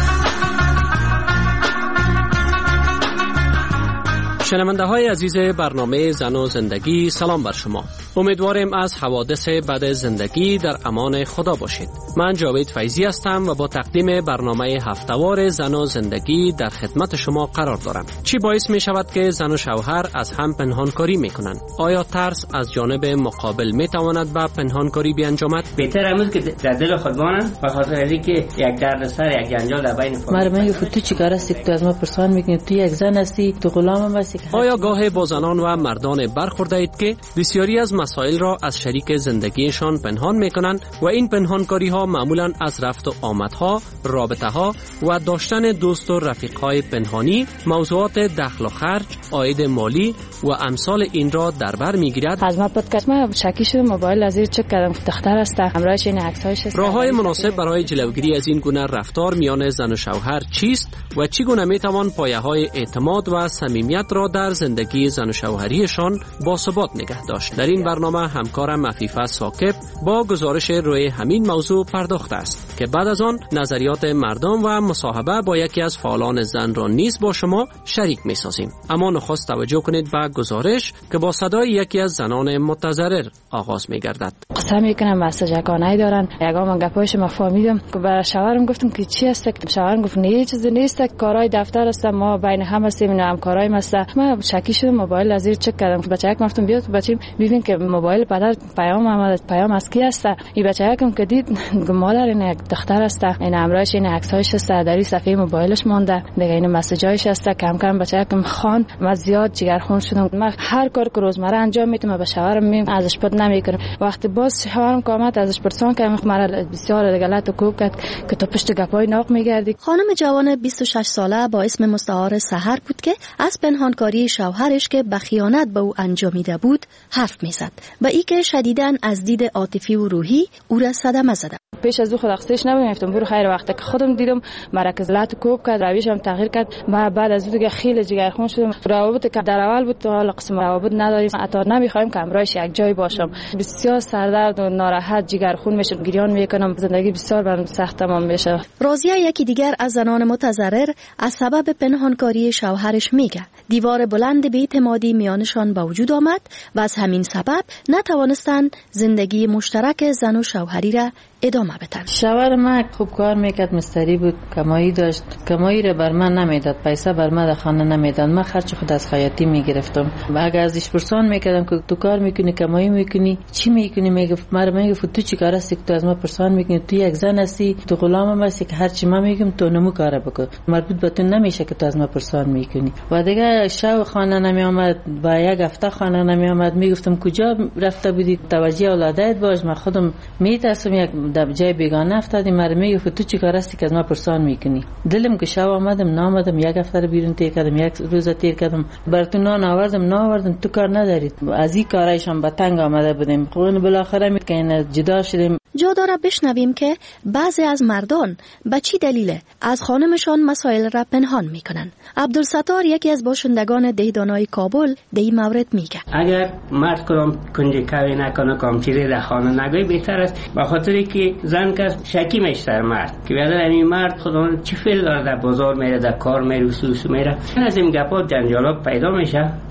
شنونده های عزیز برنامه زن و زندگی، سلام بر شما. امیدواریم از حوادث بد زندگی در امان خدا باشید. من جاوید فیضی هستم و با تقدیم برنامه هفته‌وار زن و زندگی در خدمت شما قرار دارم. چی باعث می شود که زن و شوهر از هم پنهانکاری می کنند؟ آیا ترس از جانب مقابل می تواند به پنهانکاری بیانجامد؟ بهتر امروز که در دل خود مانند به خاطر اینکه یک دردسر، یک جنجال در بین فامیل. مرد میگه تو چی کار هستی؟ تو از ما پرسان میکنی تو یک زن هستی، تو غلام هستی. آیا گاه با زنان و مردان برخورده اید که بسیاری از مسائل را از شریک زندگیشان پنهان میکنند و این پنهانکاری ها معمولا از رفت و آمدها، رابطه ها و داشتن دوست و رفیق های پنهانی، موضوعات دخل و خرج، عاید مالی و امثال این را در بر میگیرد. از ما پادکست ما شکی شد، موبایل از زیر چک کردم، دختر است، همراهش این عکس‌هاش است. راه‌های مناسب برای جلوگیری از این گونه رفتار میان زن و شوهر چیست و چگونه میتوان پایه‌های اعتماد و صمیمیت را در زندگی زن و شوهریشان با ثبات نگه داشت؟ در این برنامه همکارم عفیفه ساکب با گزارش روی همین موضوع پرداخته است که بعد از آن نظریات مردم و مصاحبه با یکی از فعالان زن را نیز با شما شریک می‌سازیم. اما نخست توجه کنید به گزارش که با صدای یکی از زنان متضرر آغاز می‌گردد. قسم می‌کنم واسه جکانای دارن. یگام گپایش ما فهمیدم که برای شوهرم گفتم که چی است؟ شوهرم گفت نه چیزی نیست، کارهای دفتر است، ما بین هم هستیم، نه همکارای است. من شکی شدم، موبایل از زیر چک کردم. بچه‌ک گفتم بیاد بچه‌م ببین که موبایل پدر پیام آمد، پیام از کی است؟ این بچه‌کم که دید مادر این یک دختر است، این همراهش این عکس‌هاش است، در این صفحه موبایلش مونده، دیگه این مسیجایش است. کم کم بچه‌کم خواند، من زیاد جگرخون شدم. من هر کار که روزمره انجام میدم به شوهرم میگم ازش پد نمیکنم. وقتی باز شوهرم کامت ازش پرسان که مرا بسیار غلط و کوب کرد که تو پشت گپای ناق میگردی. خانم جوان بیست و شش ساله با اسم مستعار سحر بود که از پنهانکاری شوهرش که به خیانت به او انجامیده بود حرف میزد و ای که شدیداً از دید عاطفی و روحی او را صدمه زده. پیش از او خود اخستش نمی‌گفتم، برو خیر. وقتی که خودم دیدم مرکز لات کوب کرد، رویشم تغییر کرد. ما بعد از اون دیگه خیلی جگرخون شدم. روابط که در اول بود تو حالا قسم روابط نداریم، حتی نمیخوایم که همراهش یک جای باشم. بسیار سردرد و ناراحت جگرخون میشم، گریان میکنم، زندگی بسیار برام سخت تمام میشه. راضیه یکی دیگر از زنان متضرر از سبب پنهانکاری شوهرش میگه دیوار بلند بی‌اعتمادی میانشان به وجود آمد و از همین سبب نتوانستند زندگی مشترک زن و شوهری را ادامه بدن. شوهر من خوب کار میکرد، مستری بود، کمایی داشت، کمایی را بر من نمیداد، پیسه بر من در خانه نمیداد، من خرج خود از خیاطی میگرفتم. اگر ازش پرسان میکردم که تو کار میکنی، کمایی میکنی، چی میکنی، میگفت مرا میگفت تو چی کار هستی که تو از ما پرسان میکنی؟ تو یک زن هستی، تو غلامم هستی که هر چی من میگم تو نمو کار بکن، مربوط به تو نمیشه که تو از ما پرسان میکنی. و دیگه شب خانه نمی آمد، با یک هفته خانه نمی آمد، میگفتم کجا رفته بودی، توجه اولادت باش، من خودم میترسم یک در جای بیگانه افتادی. مرا میگفت تو چی کار هستی که از ما پرسان میکنی؟ دلم که شب آمدم نامدم، یک هفته بیرون تیر کردم، یک روز تیر کردم، براتون نان آوردم نآوردم، تو کار ندارید. از این کارایشان به تنگ آمده بودیم. خون بالاخره میگن جدا شدیم. جا داره بشنویم که بعضی از مردان به چی دلیل از خانمشان مسائل را پنهان میکنن. عبدالستار یکی از باشندگان دهدانای کابل در این مورد میگه اگر مرد کدام کنجی کاری نکنه، کام چیزی در خانه نگوی بهتر است، به خاطری که زن که شکی میشه مرد که بیادر این مرد خودمون چی فعل داره، در بازار میره، در کار میره، سوسو میره، از این گپا جنجالات پیدا میشه.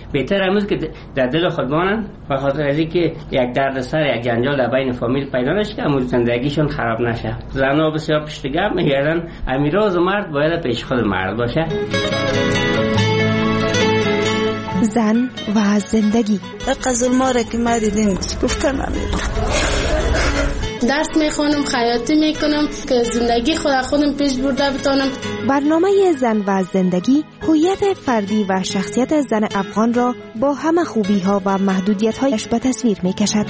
بهتر امروز که در دل خود مانند به خاطر از اینکه یک دردسر یک جنجال در بین فامیل پیدا نشه که امروز زندگیشون خراب نشه. زنها بسیار پشتگام میگردن، امیراز و مرد باید پیش خود مرد باشه. زن و زندگی. قزل ماره که ما دیدیم گفتن درس میخونم، خیاطی میکنم که زندگی خود خودم پیش برده بتونم. برنامه زن و زندگی هویت فردی و شخصیت زن افغان را با همه خوبی ها و محدودیت هایش به تصویر میکشد.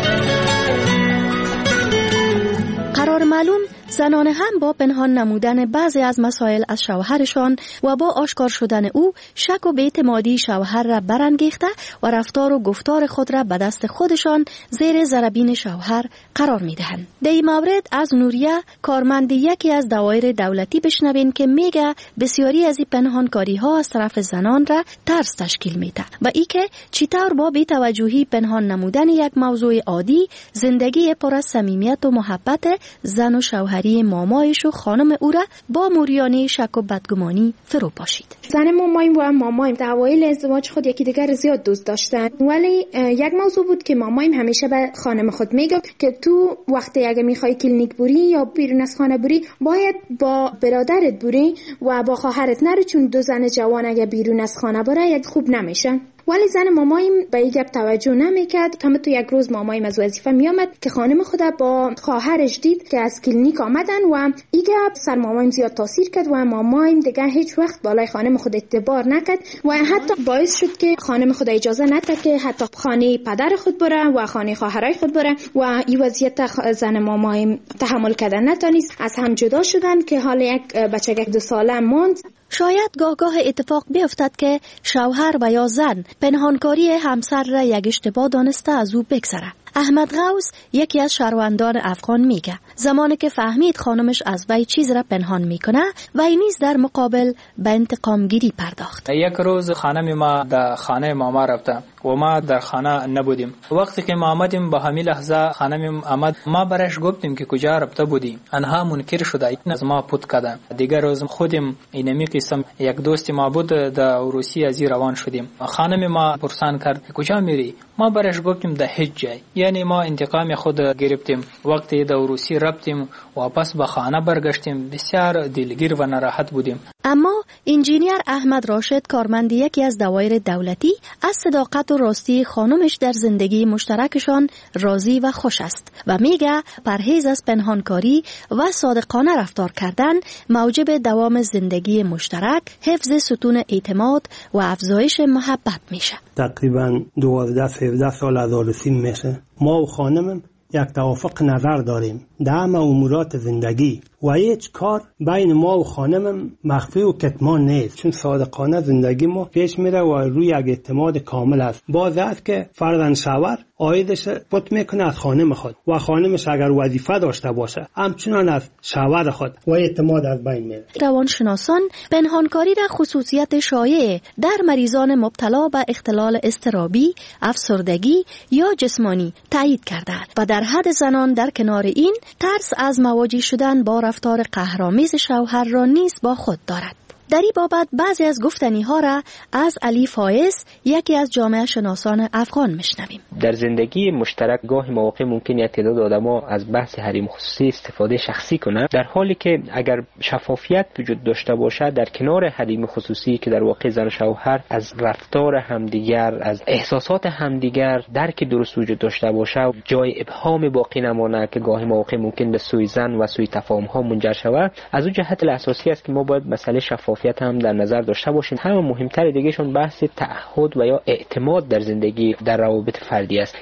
قرار معلوم زنان هم با پنهان نمودن بعضی از مسائل از شوهرشان و با آشکار شدن او شک و بی‌اعتمادی شوهر را برانگیخته و رفتار و گفتار خود را به دست خودشان زیر ضربین شوهر قرار میدهند. در این مورد از نوریه کارمند یکی از دوایر دولتی بشنوین که میگه بسیاری از این پنهانکاری ها از طرف زنان را ترس تشکیل میده و ای که چطور با بی‌توجهی پنهان نمودن یک موضوع عادی زندگی پر از صمیمیت و محبت زن و شوهر مامایش و خانم او را با موریانه شک و بدگمانی فرو پاشید. زن مامایم و مامایم در اوایل ازدواج خود یکی دیگر زیاد دوست داشتن، ولی یک موضوع بود که مامایم همیشه به خانم خود میگفت که تو وقتی اگه میخوای کلینیک بری یا بیرون از خانه بری باید با برادرت بری و با خواهرت نرو، چون دو زن جوان اگه بیرون از خانه بره خوب نمیشه. ولی زن مامایم به این گپ توجه نمیکرد. هم تو یک روز مامایم از وظیفه میامد که خانم خود با خواهرش دید که از کلینیک آمدن و این گپ سر مامایم زیاد تاثیر کرد و مامایم دیگه هیچ وقت بالای خانم خود اعتبار نکرد و حتی باعث شد که خانم خود اجازه نده که حتی خانه پدر خود بره و خانه خواهرای خود بره و این وضعیت زن مامایم تحمل کردن نتونست. از هم جدا شدن که حالا یک بچه دو ساله ماند. شاید گاه گاه اتفاق بیفتد که شوهر و یا زن پنهانکاری همسر را یک اشتباه دانسته از او بگذره. احمد غوث یکی از شهروندان افغان میگه زمانی که فهمید خانمش از وی چیز را پنهان میکنه وی نیز در مقابل به انتقام گیری پرداخت. یک روز خانم ما در خانه ماما رفته و ما در خانه نبودیم. وقتی که ما آمدیم به همین لحظه خانم آمد، ما برش گفتیم که کجا رفته بودیم. آنها منکر شده، این از ما پود کردن. دیگر روز خودم اینمی قسم یک دوست ما بود در روسیه از روان شدیم. خانم ما پرسان کرد که کجا میری؟ ما برش گفتیم در هیچ جای. یعنی ما انتقام خود گرفتیم. وقتی در روسیه رفتیم واپس به خانه برگشتیم بسیار دلگیر و ناراحت بودیم. اما انجینیر احمد راشد کارمند یکی از دوایر دولتی از صداقت و راستی خانمش در زندگی مشترکشان راضی و خوش است و میگه پرهیز از پنهانکاری و صادقانه رفتار کردن موجب دوام زندگی مشترک، حفظ ستون اعتماد و افزایش محبت میشه. تقریبا دوازده سیزده سال از آرسیم میشه. ما و خانمم یک توافق نظر داریم در همه امورات زندگی و هیچ کار بین ما و خانمم مخفی و کتمان نیست، چون صادقانه زندگی ما پیش میره و روی یک اعتماد کامل است. باز است که فرزند شوهر عایدش پت میکنه از خانم خود و خانمش اگر وظیفه داشته باشه همچنان از شوهر خود و اعتماد از بین میره. روانشناسان پنهانکاری را خصوصیت شایع در مریضان مبتلا به اختلال اضطرابی، افسردگی یا جسمانی تایید کردند و در حد زنان در کنار این ترس از مواجه شدن با رفتار قهرآمیز شوهر را نیز با خود دارد. در این بابت بعضی از گفتنی ها را از علی فایز یکی از جامعه شناسان افغان میشنویم. در زندگی مشترک گاهی مواقع ممکن است تعداد آدما از بحث حریم خصوصی استفاده شخصی کنند، در حالی که اگر شفافیت وجود داشته باشد در کنار حریم خصوصی که در واقع زن و شوهر از رفتار همدیگر، از احساسات همدیگر درک درست وجود داشته باشه، جای ابهام باقی نمانه که گاهی مواقع ممکن به سوی زن و سوی تفاهم ها منجر شود. از اون جهت اساسی است که ما باید مسئله شفاف هم در نظر داشته باشیم. همه مهمتر دیگهشون بحث تعهد و یا اعتماد در زندگی در روابط فردی است.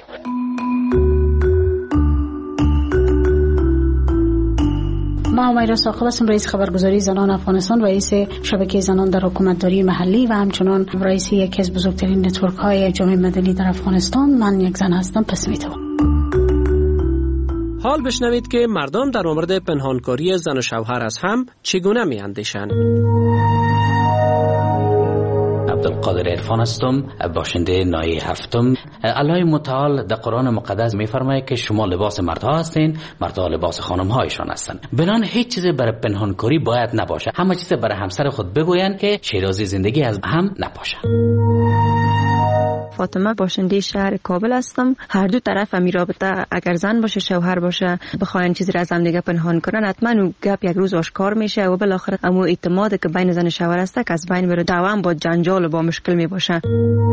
ما امیرا ساقب هستم، رئیس خبرگزاری زنان افغانستان، رئیس شبکه زنان در حکومتداری محلی و همچنان رئیس یکی از بزرگترین نتورک های جامعه مدنی در افغانستان. من یک زن هستم. پس میتوام. حال بشنوید که مردان در مورد پنهانکاری زن و شوهر از هم چگونه می اندیشند. عبدالقادر عرفان هستم، باشنده نایه هفتم. الله متعال در قرآن مقدس میفرماید که شما لباس مردها هستین، مردها لباس خانمهایشان هستند. بنان هیچ چیزی برای پنهانکاری باید نباشه. همه چیز برای همسر خود بگوین که شیرازی زندگی از هم نباشه. فاطمه، باشنده شهر کابل هستم. هر دو طرف می رابطه اگر زن باشه شوهر باشه بخواین چیزی را از هم دیگه پنهان کنن، حتما اون گپ یک روز آشکار میشه و بالاخره امو اعتماد که بین زن و شوهر است که از بین بره، دوام با جنجال و با مشکل می باشه.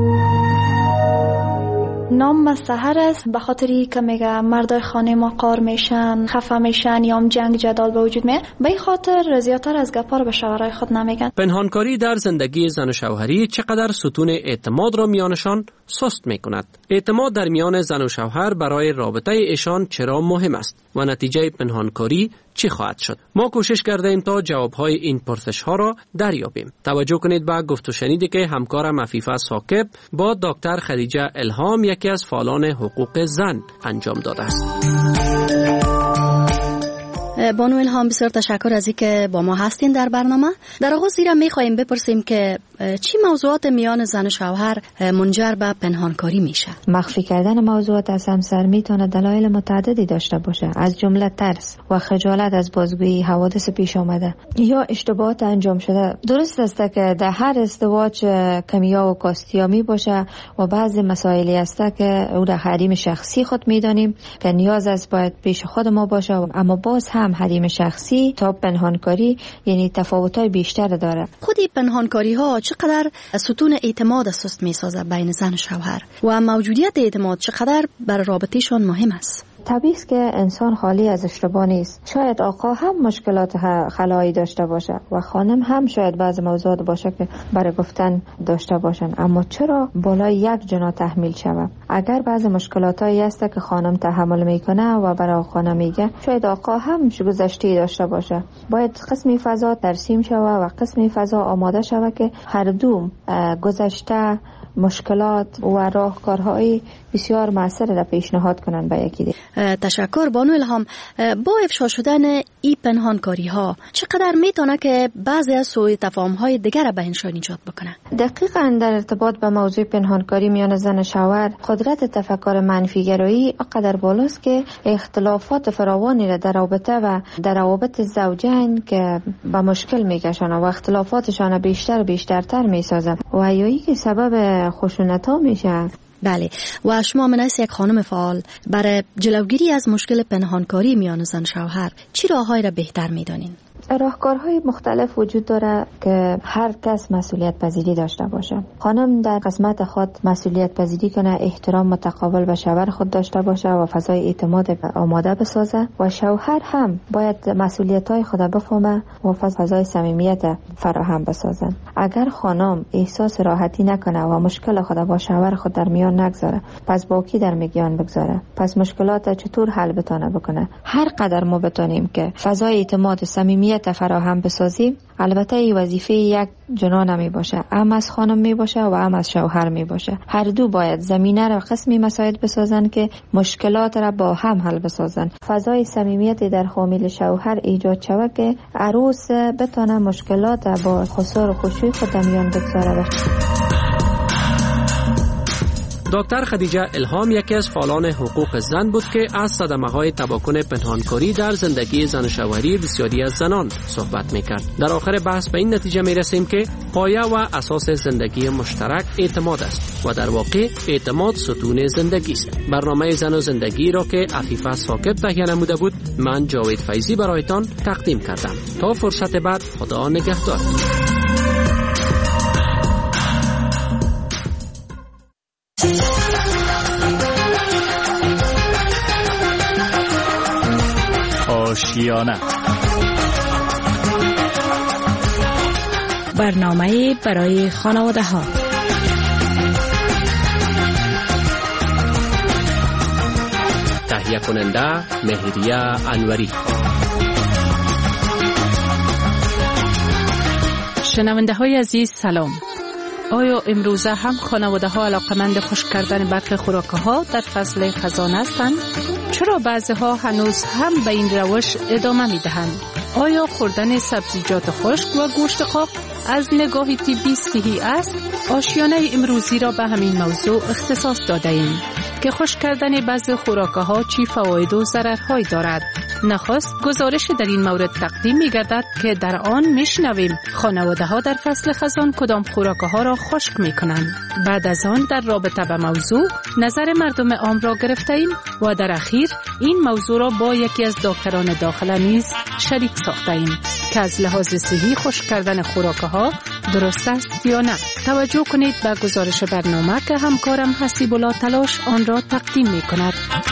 نام مستحر است به خاطری که میگه مردای خانه ما قار میشن، خفه میشن یا هم جنگ جدال به وجود میاد، به این خاطر زیادتر از گپا رو به شوهرای خود نمیگن. پنهانکاری در زندگی زن و شوهری چقدر ستون اعتماد را میانشان سست میکند. اعتماد در میان زن و شوهر برای رابطه ایشان چرا مهم است و نتیجه پنهانکاری چی خواهد شد؟ ما کوشش کرده ایم تا جوابهای این پرسش ها را دریابیم. توجه کنید به گفت و شنیدی که همکارم عفیفه ساکب با دکتر خدیجه الهام، یکی از فعالان حقوق زن، انجام داده است. بانو الهام، بسیار تشکر از اینکه با ما هستین در برنامه. در آغاز زیرا میخوایم بپرسیم که چی موضوعات میان زن و شوهر منجر به پنهانکاری میشه؟ مخفی کردن موضوعات از همسر میتونه دلایل متعددی داشته باشه، از جمله ترس و خجالت از بازگویی حوادث پیش آمده یا اشتباهات انجام شده. درست است که در هر ازدواج کمیا و کاستیا می باشه و بعضی مسائلی است که او در حریم شخصی خود میدانیم که نیاز است باید پیش خود ما باشه، اما باز هم حریم شخصی تا پنهانکاری یعنی تفاوت‌های بیشتر داره. خودی پنهانکاری ها چقدر ستون اعتماد سست میسازه بین زن و شوهر و موجودیت اعتماد چقدر بر رابطهشون مهم است؟ طبیعی است که انسان خالی از اشتباه نیست. شاید آقا هم مشکلات خلایی داشته باشه و خانم هم شاید بعض موضوعات باشه که برای گفتن داشته باشن، اما چرا بالای یک جنا تحمیل شود؟ اگر بعض مشکلاتایی هست که خانم تحمل میکنه و برای آقا نمیگه، شاید آقا هم گذشته داشته باشه. باید قسمی فضا ترسیم شود و قسمی فضا آماده شود که هر دو گذشته مشکلات و راهکارهای بسیار موثر را پیشنهاد کنند به یکی دیگر. تشکر بانو الهام. با افشا شدن این پنهانکاری ها چقدر میتونه که بعضی از سوء تفاهم های دیگر را بینشان ایجاد بکنه؟ دقیقاً در ارتباط به موضوع پنهانکاری میان زن و شوهر قدرت تفکر منفی گرایی آنقدر بالاست که اختلافات فراوانی را در رابطه و در روابط زوجین که به مشکل میکشن و اختلافاتشان بیشتر بیشترتر میسازه و یایی که سبب خشونت ها میشه. بله، و شما من از یک خانم فعال برای جلوگیری از مشکل پنهانکاری میان زن شوهر چی راههایی را بهتر میدانین؟ راهکارهای مختلف وجود داره که هر کس مسئولیت پذیری داشته باشه. خانم در قسمت خود مسئولیت پذیری کنه، احترام متقابل به شوهر خود داشته باشه و فضای اعتماد آماده بسازه و شوهر هم باید مسئولیت‌های خود بفهمه و فضای صمیمیت فراهم بسازن. اگر خانم احساس راحتی نکنه و مشکل خود با شوهر خود در میان نگذاره، پس با کی در میان بگذاره؟ پس مشکلات چطور حل بتونه بکنه؟ هر قدر ما بتونیم که فضای اعتماد و صمیمیت فراهم بسازیم، البته این وظیفه یک جنا نمی باشه، هم از خانم می باشه و هم از شوهر می باشه. هر دو باید زمینه را قسمی مساعد بسازن که مشکلات را با هم حل بسازن. فضای صمیمیت در خامیل شوهر ایجاد شود که عروس بتونه مشکلات با خسار و خشوع خود در میان بگذاره. دکتر خدیجه الهام یکی از فعالان حقوق زن بود که از صدمه‌های تباکن پنهانکاری در زندگی زن و شوهری بسیاری از زنان صحبت می‌کرد. در آخر بحث به این نتیجه می‌رسیم که پایه و اساس زندگی مشترک اعتماد است و در واقع اعتماد ستون زندگی است. برنامه زن و زندگی را که عفیفه ساکب تهیه نموده بود، من جاوید فیضی برایتان تقدیم کردم. تا فرصت بعد، خدا نگهدار. آشیانه، برنامه برای خانواده ها. تهیه کننده مهریه انوری. شنونده های عزیز سلام. آیا امروزه هم خانواده ها علاقمند خشک کردن برخی خوراک ها در فصل خزان هستند؟ چرا بعضی ها هنوز هم به این روش ادامه می دهند؟ آیا خوردن سبزیجات خشک و گوشت خواب از نگاه طبی صحی است؟ آشیانه امروزی را به همین موضوع اختصاص داده ایم که که خشک کردن بعضی خوراک‌ها چی فواید و ضررهایی دارد. نخست گزارش در این مورد تقدیم می‌گردد که در آن می‌شنویم خانواده‌ها در فصل خزان کدام خوراک‌ها را خشک می‌کنند. بعد از آن در رابطه به موضوع نظر مردم عام را گرفته‌ایم و در اخیر این موضوع را با یکی از دکتران داخله نیز شریک ساخته‌ایم که از لحاظ صحی خشک کردن خوراک‌ها درست است یا نه. توجه کنید به گزارش برنامه که همکارم حسیب الله تلاش آن را تقدیم می‌کند.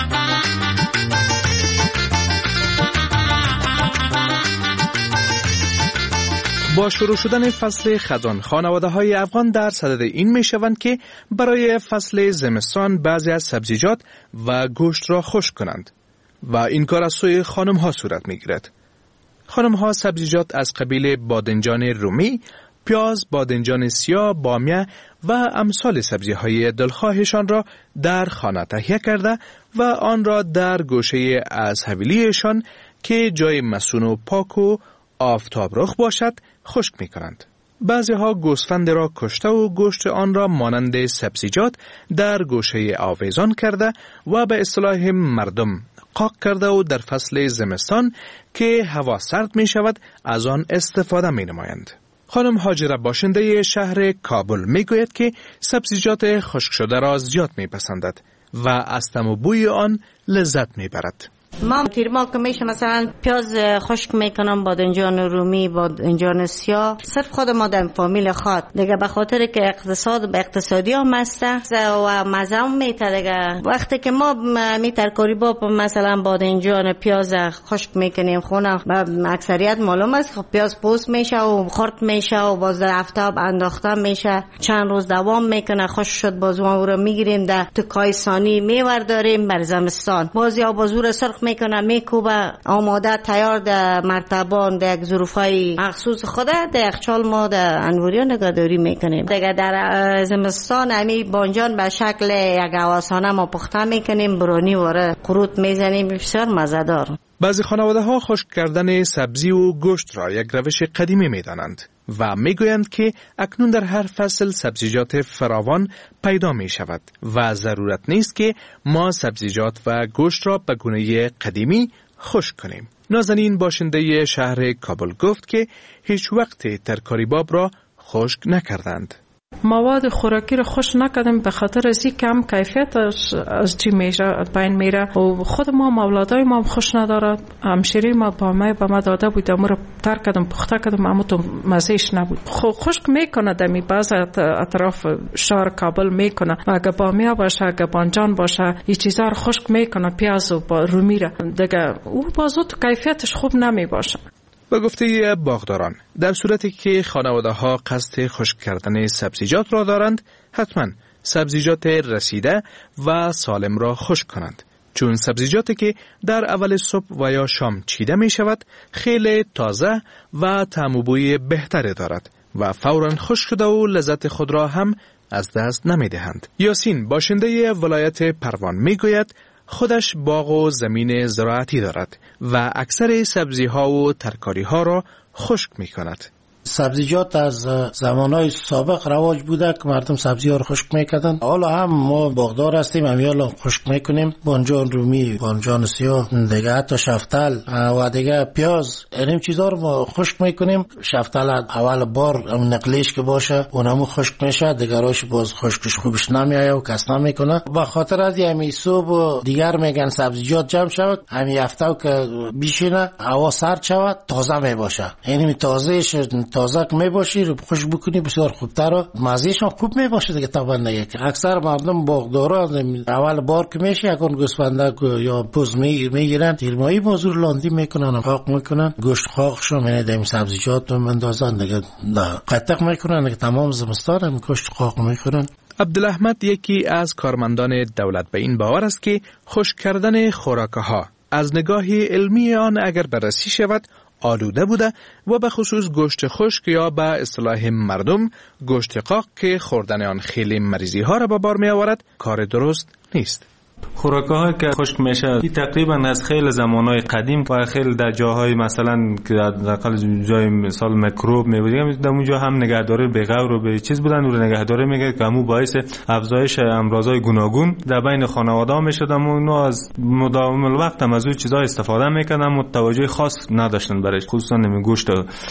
با شروع شدن فصل خزان خانواده‌های افغان در صدد این می‌شوند که برای فصل زمستان بعضی از سبزیجات و گوشت را خشک کنند و این کار از سوی خانم‌ها صورت می‌گیرد. خانم‌ها سبزیجات از قبیل بادنجان رومی، پیاز، بادنجان سیاه، بامیه و امثال سبزی‌های دلخواهشان را در خانه تهیه کرده و آن را در گوشه از حویلیشان که جای مسون و پاک و آفتاب رخ باشد خشک می کنند. بعضی ها گوسفند را کشته و گوشت آن را مانند سبزیجات در گوشه آویزان کرده و به اصطلاح مردم قاق کرده و در فصل زمستان که هوا سرد می شود از آن استفاده می نمایند. خانم هاجره باشنده شهر کابل می گوید که سبزیجات خشک شده را زیاد می پسندد و از طعم و بوی آن لذت می برد. ما تیرما که میشه مثلا پیاز خشک میکنم، بادنجان رومی، بادنجان سیاه، صرف خود ما در فامیل خود دیگه به خاطر که اقتصاد به اقتصادی هم مسته و مزه هم میته دیگه. وقتی که ما می ترکاری با مثلا بادنجان پیاز خشک میکنیم خونه و اکثریت معلوم است خب پیاز پوست میشه و خرد میشه و باز در آفتاب انداخته میشه، چند روز دوام میکنه، خشک شد باز ما او رو میگیریم در تو کایسانی میورداریم بر زمستان، باز یا بازور سرخ میکنه میکوبه آماده تیار در مرتبان در یک ظروفای مخصوص خود در یخچال ما در انوریو نگهداری میکنیم. دیگه در زمستان امی بانجان به شکل یک آواسانه ما پخته میکنیم، برونی واره قروت میزنیم، بسیار مزه‌دار. بعضی خانواده ها خشک کردن سبزی و گوشت را یک روش قدیمی میدانند و میگویند که اکنون در هر فصل سبزیجات فراوان پیدا می شود و ضرورت نیست که ما سبزیجات و گوشت را به گونه قدیمی خشک کنیم. نازنین باشنده شهر کابل گفت که هیچ وقت ترکاری باب را خشک نکردند. مواد خوراکی رو خوش نکردیم به خاطر از این کم کیفیت از چی میشه بین میره و خود ما مولادای ما خوش ندارد. همشیری ما با ما به ما داده بود امور رو ترک کردم پخته کردم اما تو مزهش نبود. خشک میکنه دمی بعض اطراف شهر کابل میکنه و اگه بامیه باشه اگه بانجان باشه این چیزا رو خشک میکنه، پیاز و با رومی را دیگه او بازو تو کیفیتش خوب نمی باشه. با گفته باغداران در صورتی که خانواده ها قصد خشک کردن سبزیجات را دارند حتما سبزیجات رسیده و سالم را خشک کنند، چون سبزیجاتی که در اول صبح و یا شام چیده می شود خیلی تازه و طعم و بوی بهتری دارد و فوراً خشک شده و لذت خود را هم از دست نمی دهند. یاسین باشنده ولایت پروان می گوید خودش باغ و زمین زراعتی دارد و اکثر سبزی ها و ترکاری ها را خشک می کند. سبزیجات از زمانهای سابق رواج بوده که مردم سبزی ها رو خشک میکردن. حالا هم ما باغدار هستیم، همیالا خشک میکنیم، بانجان رومی، بانجان سیاه، دیگه حتی شفتل و دیگه پیاز، این چیزا رو ما خشک میکنیم. شفتل اول بار نقلیش که باشه اونمو خشک میشه، دیگه راش باز خشکش خوبش نمیایه و کس نمیکنه. به خاطر از همی صبح و دیگر میگن سبزیجات جمع شود، همی هفته که بیشینه هوا سرد شود تازه میباشه، یعنی تازهش تازه که میباشی رو خوش بکنی بسیار خوبتر و مزهش هم خوب میباشه دیگه. طبعا دیگه اکثر مردم باغدارا اول بار که میشه یکون گوسفندک یا پوز میگیرن تیرمایی بازور لاندی میکنن، خاق میکنن، گوشت خاقشو من دیم سبزیجات رو مندازن دیگه قطق میکنن دیگه تمام زمستان هم گوشت خاق میکنن. عبدالاحمد یکی از کارمندان دولت به این باور است که خشک کردن خوراک‌ها از نگاه علمی آن اگر بررسی شود آلوده بوده و به خصوص گوشت خشک یا به اصطلاح مردم گوشت قاق که خوردن آن خیلی مریضی ها را به بار می آورد کار درست نیست. خوراک‌هایی که خشک میشه این تقریبا از خیلی زمانهای قدیم و خیلی در جاهای مثلا که در جای مثال میکروب میبودیم در اونجا هم نگهداری به غور و به چیز بودن و نگهداری میگه که همون باعث افزایش امراضای گوناگون در بین خانواده ها میشد. اما اونا از مداوم الوقت هم از اون چیزا استفاده میکردن اما توجه خاص نداشتن برایش، خصوصا نمی گوشت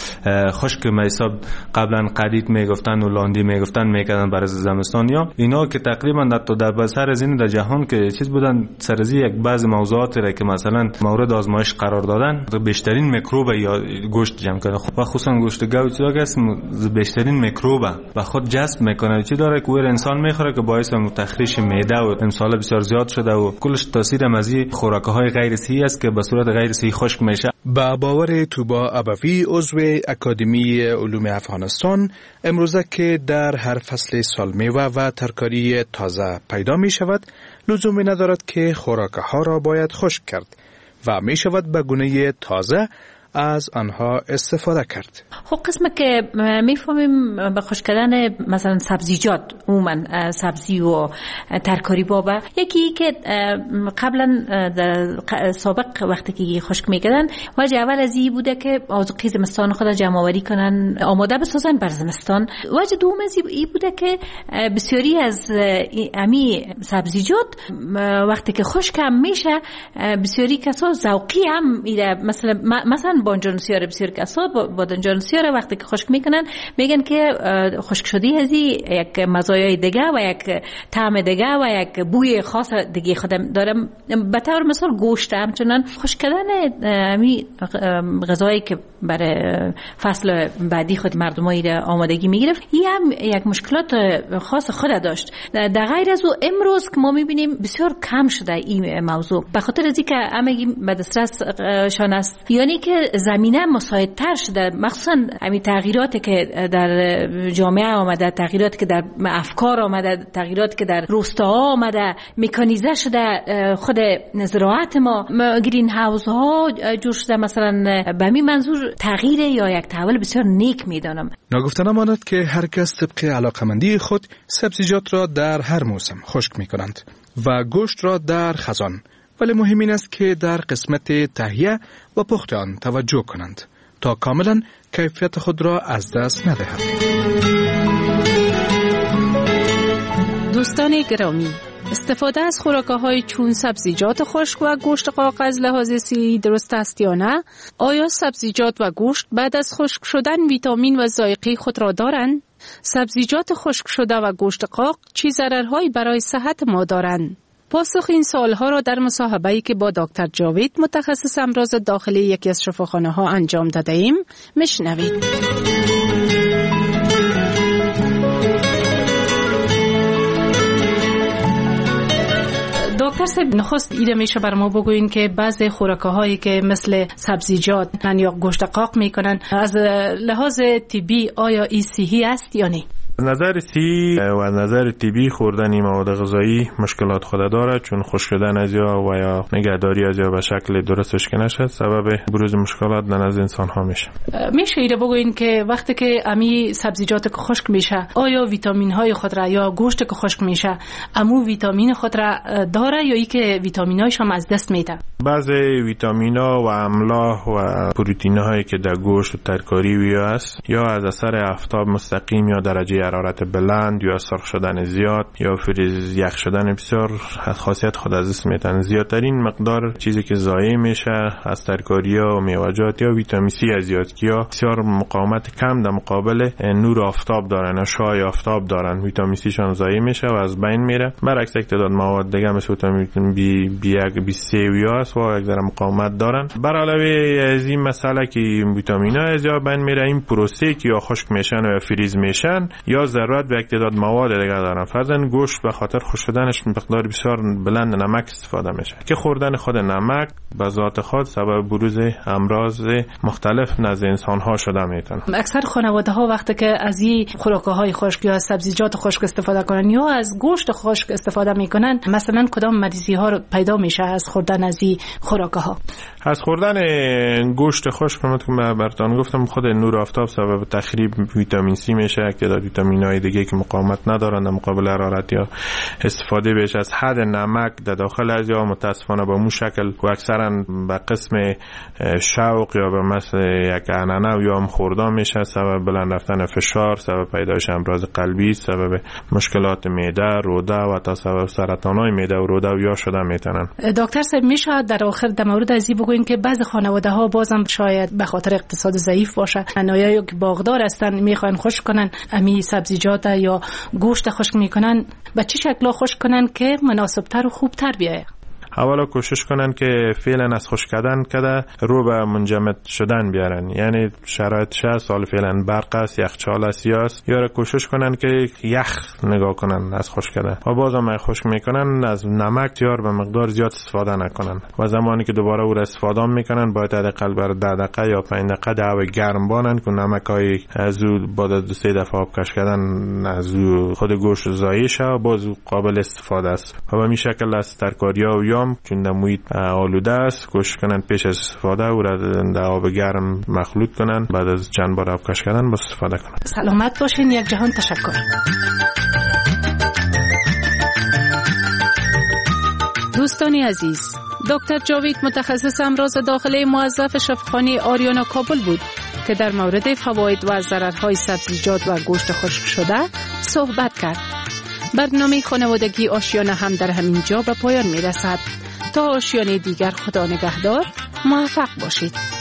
خشک میساب قبلا قدید میگفتن و لاندی میگفتن میکردن برای زمستان یا اینا که تقریبا در در بسر زین در جهان که چیز بودن سرزی یک بعض موضوعاتی را که مثلا مورد آزمایش قرار دادن بیشترین میکروب یا گوشت جمع کرده و خصوصا گوشت گاو چیزا که بیشترین میکروب و خود جذب میکنه چی داره که ور انسان میخوره که باعث تخریش معده و امسال بسیار زیاد شده و کلش تاثیر از این خوراک‌های غیر صحی است که به صورت غیر صحی خشک میشه. با باور توبا ابوی عضو اکادمی علوم افغانستان امروزه که در هر فصل سال میوه و ترکاری تازه پیدا می شود لزومی ندارد که خوراک‌ها را باید خشک کرد و می شود به گونه تازه از آنها استفاده کرد. خب قسمه که میفهمیم به خشک کردن مثلا سبزیجات عموما سبزی و ترکاری بابا یکی که قبلا در سابق وقتی که خشک میکردن وجه اول از این بوده که آذوقه زمستان خود جمع آوری کنن آماده بسازن بر زمستان. وجه دوم از این بوده که بسیاری از امی سبزیجات وقتی که خشک هم میشه بسیاری کسا ذوقی هم میره، مثلا مثلا بادنجان سیاه بسیار کسا بادنجان سیاه وقتی که خشک میکنن میگن که خشک شدی هزی یک مزایای دیگه و یک طعم دیگه و یک بوی خاص دیگه خودم دارم. به طور مثال گوشت همچنان خشک کردن امی غذایی که برای فصل بعدی خود مردمایی را آمادگی میگرفت این هم یک مشکلات خاص خود داشت. در غیر از او امروز که ما میبینیم بسیار کم شده این موضوع به خاطر از اینکه همگی به دسترس شان است، یعنی که زمینه مساعدتر شده، مخصوصا همین تغییراتی که در جامعه آمده، تغییراتی که در افکار آمده، تغییراتی که در روستاها آمده، مکانیزه شده خود زراعت ما، گرین هاوس ها جور شده. مثلا به همین منظور تغییر یا یک تحول بسیار نیک میدانم. ناگفته نماند که هر کس طبق علاقمندی خود سبزیجات را در هر موسم خشک میکنند و گوشت را در خزان، ولی مهم این است که در قسمت تهیه و پخت آن توجه کنند تا کاملا کیفیت خود را از دست ندهند. دوستان گرامی، استفاده از خوراک‌های چون سبزیجات خشک و گوشت قاق از لحاظ صحی درست است یا نه؟ آیا سبزیجات و گوشت بعد از خشک شدن ویتامین و ذائقه خود را دارند؟ سبزیجات خشک شده و گوشت قاق چه ضررهایی برای صحت ما دارند؟ پاسخ این سوالها را در مصاحبه‌ای که با دکتر جاوید متخصص امراض داخلی یکی از شفاخانه‌ها انجام داده ایم میشنوید. دکتر صاحب، نخست ایده میشه بر ما بگوین که بعضی خوراک‌هایی که مثل سبزیجات یا گوشت قاق میکنن از لحاظ طبی آیا این صحی است یا نه؟ نظر صحی و نظر طبی خوردن این مواد غذایی مشکلات خود داره، چون خشک شدن از یا و یا نگهداری از یا به شکل درستش که نشه سبب بروز مشکلات در نزد انسان ها میشه. میشه ایره بگوین که وقتی که امی سبزیجات که خشک میشه آیا ویتامین های خود را یا گوشت که خشک میشه امو ویتامین خود را داره یا ای که ویتامین هایش هم از دست میده؟ بعضی ویتامین ها و املاح و پروتئین هایی که در گوشت و ترکاری وی است یا از اثر آفتاب مستقیم یا درجه حرارت بلند یا سرخ شدن زیاد یا فریز یخ شدن بسیار خاصیت خود از دست میدن. زیادترین مقدار چیزی که ضایع میشه از ترکاری‌ها و میوه‌جات یا ویتامین سی از زیادکی‌ها بسیار مقاومت کم در مقابل نور آفتاب دارن، اشعاع آفتاب دارن، ویتامین سی شان ضایع میشه و از بین میره. برعکس یک تعداد مواد دیگه مثل ویتامین بی بی یک بی سه و اس و یک ذره مقاومت دارن. بر علاوه از این مسئله که ویتامین‌ها از بین میره، این پروسه که یا خشک میشن و فریز میشن یا ضرورت به یک تعداد مواد دیگه دارن. فرضاً گوشت به خاطر خشک شدنش مقدار بسیار بلند نمک استفاده میشه که خوردن خود نمک به ذات خود سبب بروز امراض مختلف نزد انسان ها شده میتونه. اکثر خانواده ها وقتی که از این خوراک های خشک یا سبزیجات خشک استفاده کنن یا از گوشت خشک استفاده میکنن، مثلا کدام مریضی ها پیدا میشه از خوردن از این خوراک ها؟ از خوردن گوشت خشک که براتون گفتم خود نور آفتاب سبب تخریب ویتامین سی میشه، که ویتامین ویتامین‌های دیگه که مقاومت ندارن در مقابل حرارت یا استفاده بیش از حد نمک در داخل از یا متاسفانه به مو شکل و اکثرا به قسم شوق یا به مثل یک عنعنه یا هم خوردا میشه، سبب بلند رفتن فشار، سبب پیدایش امراض قلبی، سبب مشکلات معده، روده و تا سبب سرطان‌های معده و روده و یا شده میتونن. دکتر صاحب میشه در آخر در مورد از این بگوین که بعضی خانواده‌ها بازم شاید به خاطر اقتصاد ضعیف باشه، انایایی که باغدار هستن میخوان خشک کنن امی سبزیجات یا گوشت خشک میکنن، به چه شکل خشک کنن که مناسب‌تر و خوبتر بیاید؟ اولا کوشش کنن که فعلا از خشک کردن کده رو به منجمد شدن بیارن، یعنی شرایطش سال فعلا برق است، یخچال است یاست، یا کوشش کنن که یخ نگاه کنن از خشک کردن و بازم خشک میکنن از نمک یار به مقدار زیاد استفاده نکنن و زمانی که دوباره او را استفاده میکنن باید حداقل بر ده دقیقه یا پنج دقیقه دعوی گرم بانن که نمکای از او بعد از دو سه دفعه آب کش کردن از او خود گوشت ضایع شه و باز او قابل استفاده است و به این شکل از ترکاری‌ها و یا چون در محیط آلوده است کوشش کنن پیش از استفاده او را در آب گرم مخلوط کنن، بعد از چند بار آب کش کردن با استفاده کنن. سلامت باشین. یک جهان تشکر. دوستانی عزیز، دکتر جاوید متخصص امراض داخلی موظف شفاخانه آریانا کابل بود که در مورد فواید و ضررهای سبزیجات و گوشت خشک شده صحبت کرد. برنامه خانوادگی آشیانه هم در همین جا به پایان می رسد. تا آشیانه دیگر خدا نگهدار، موفق باشید.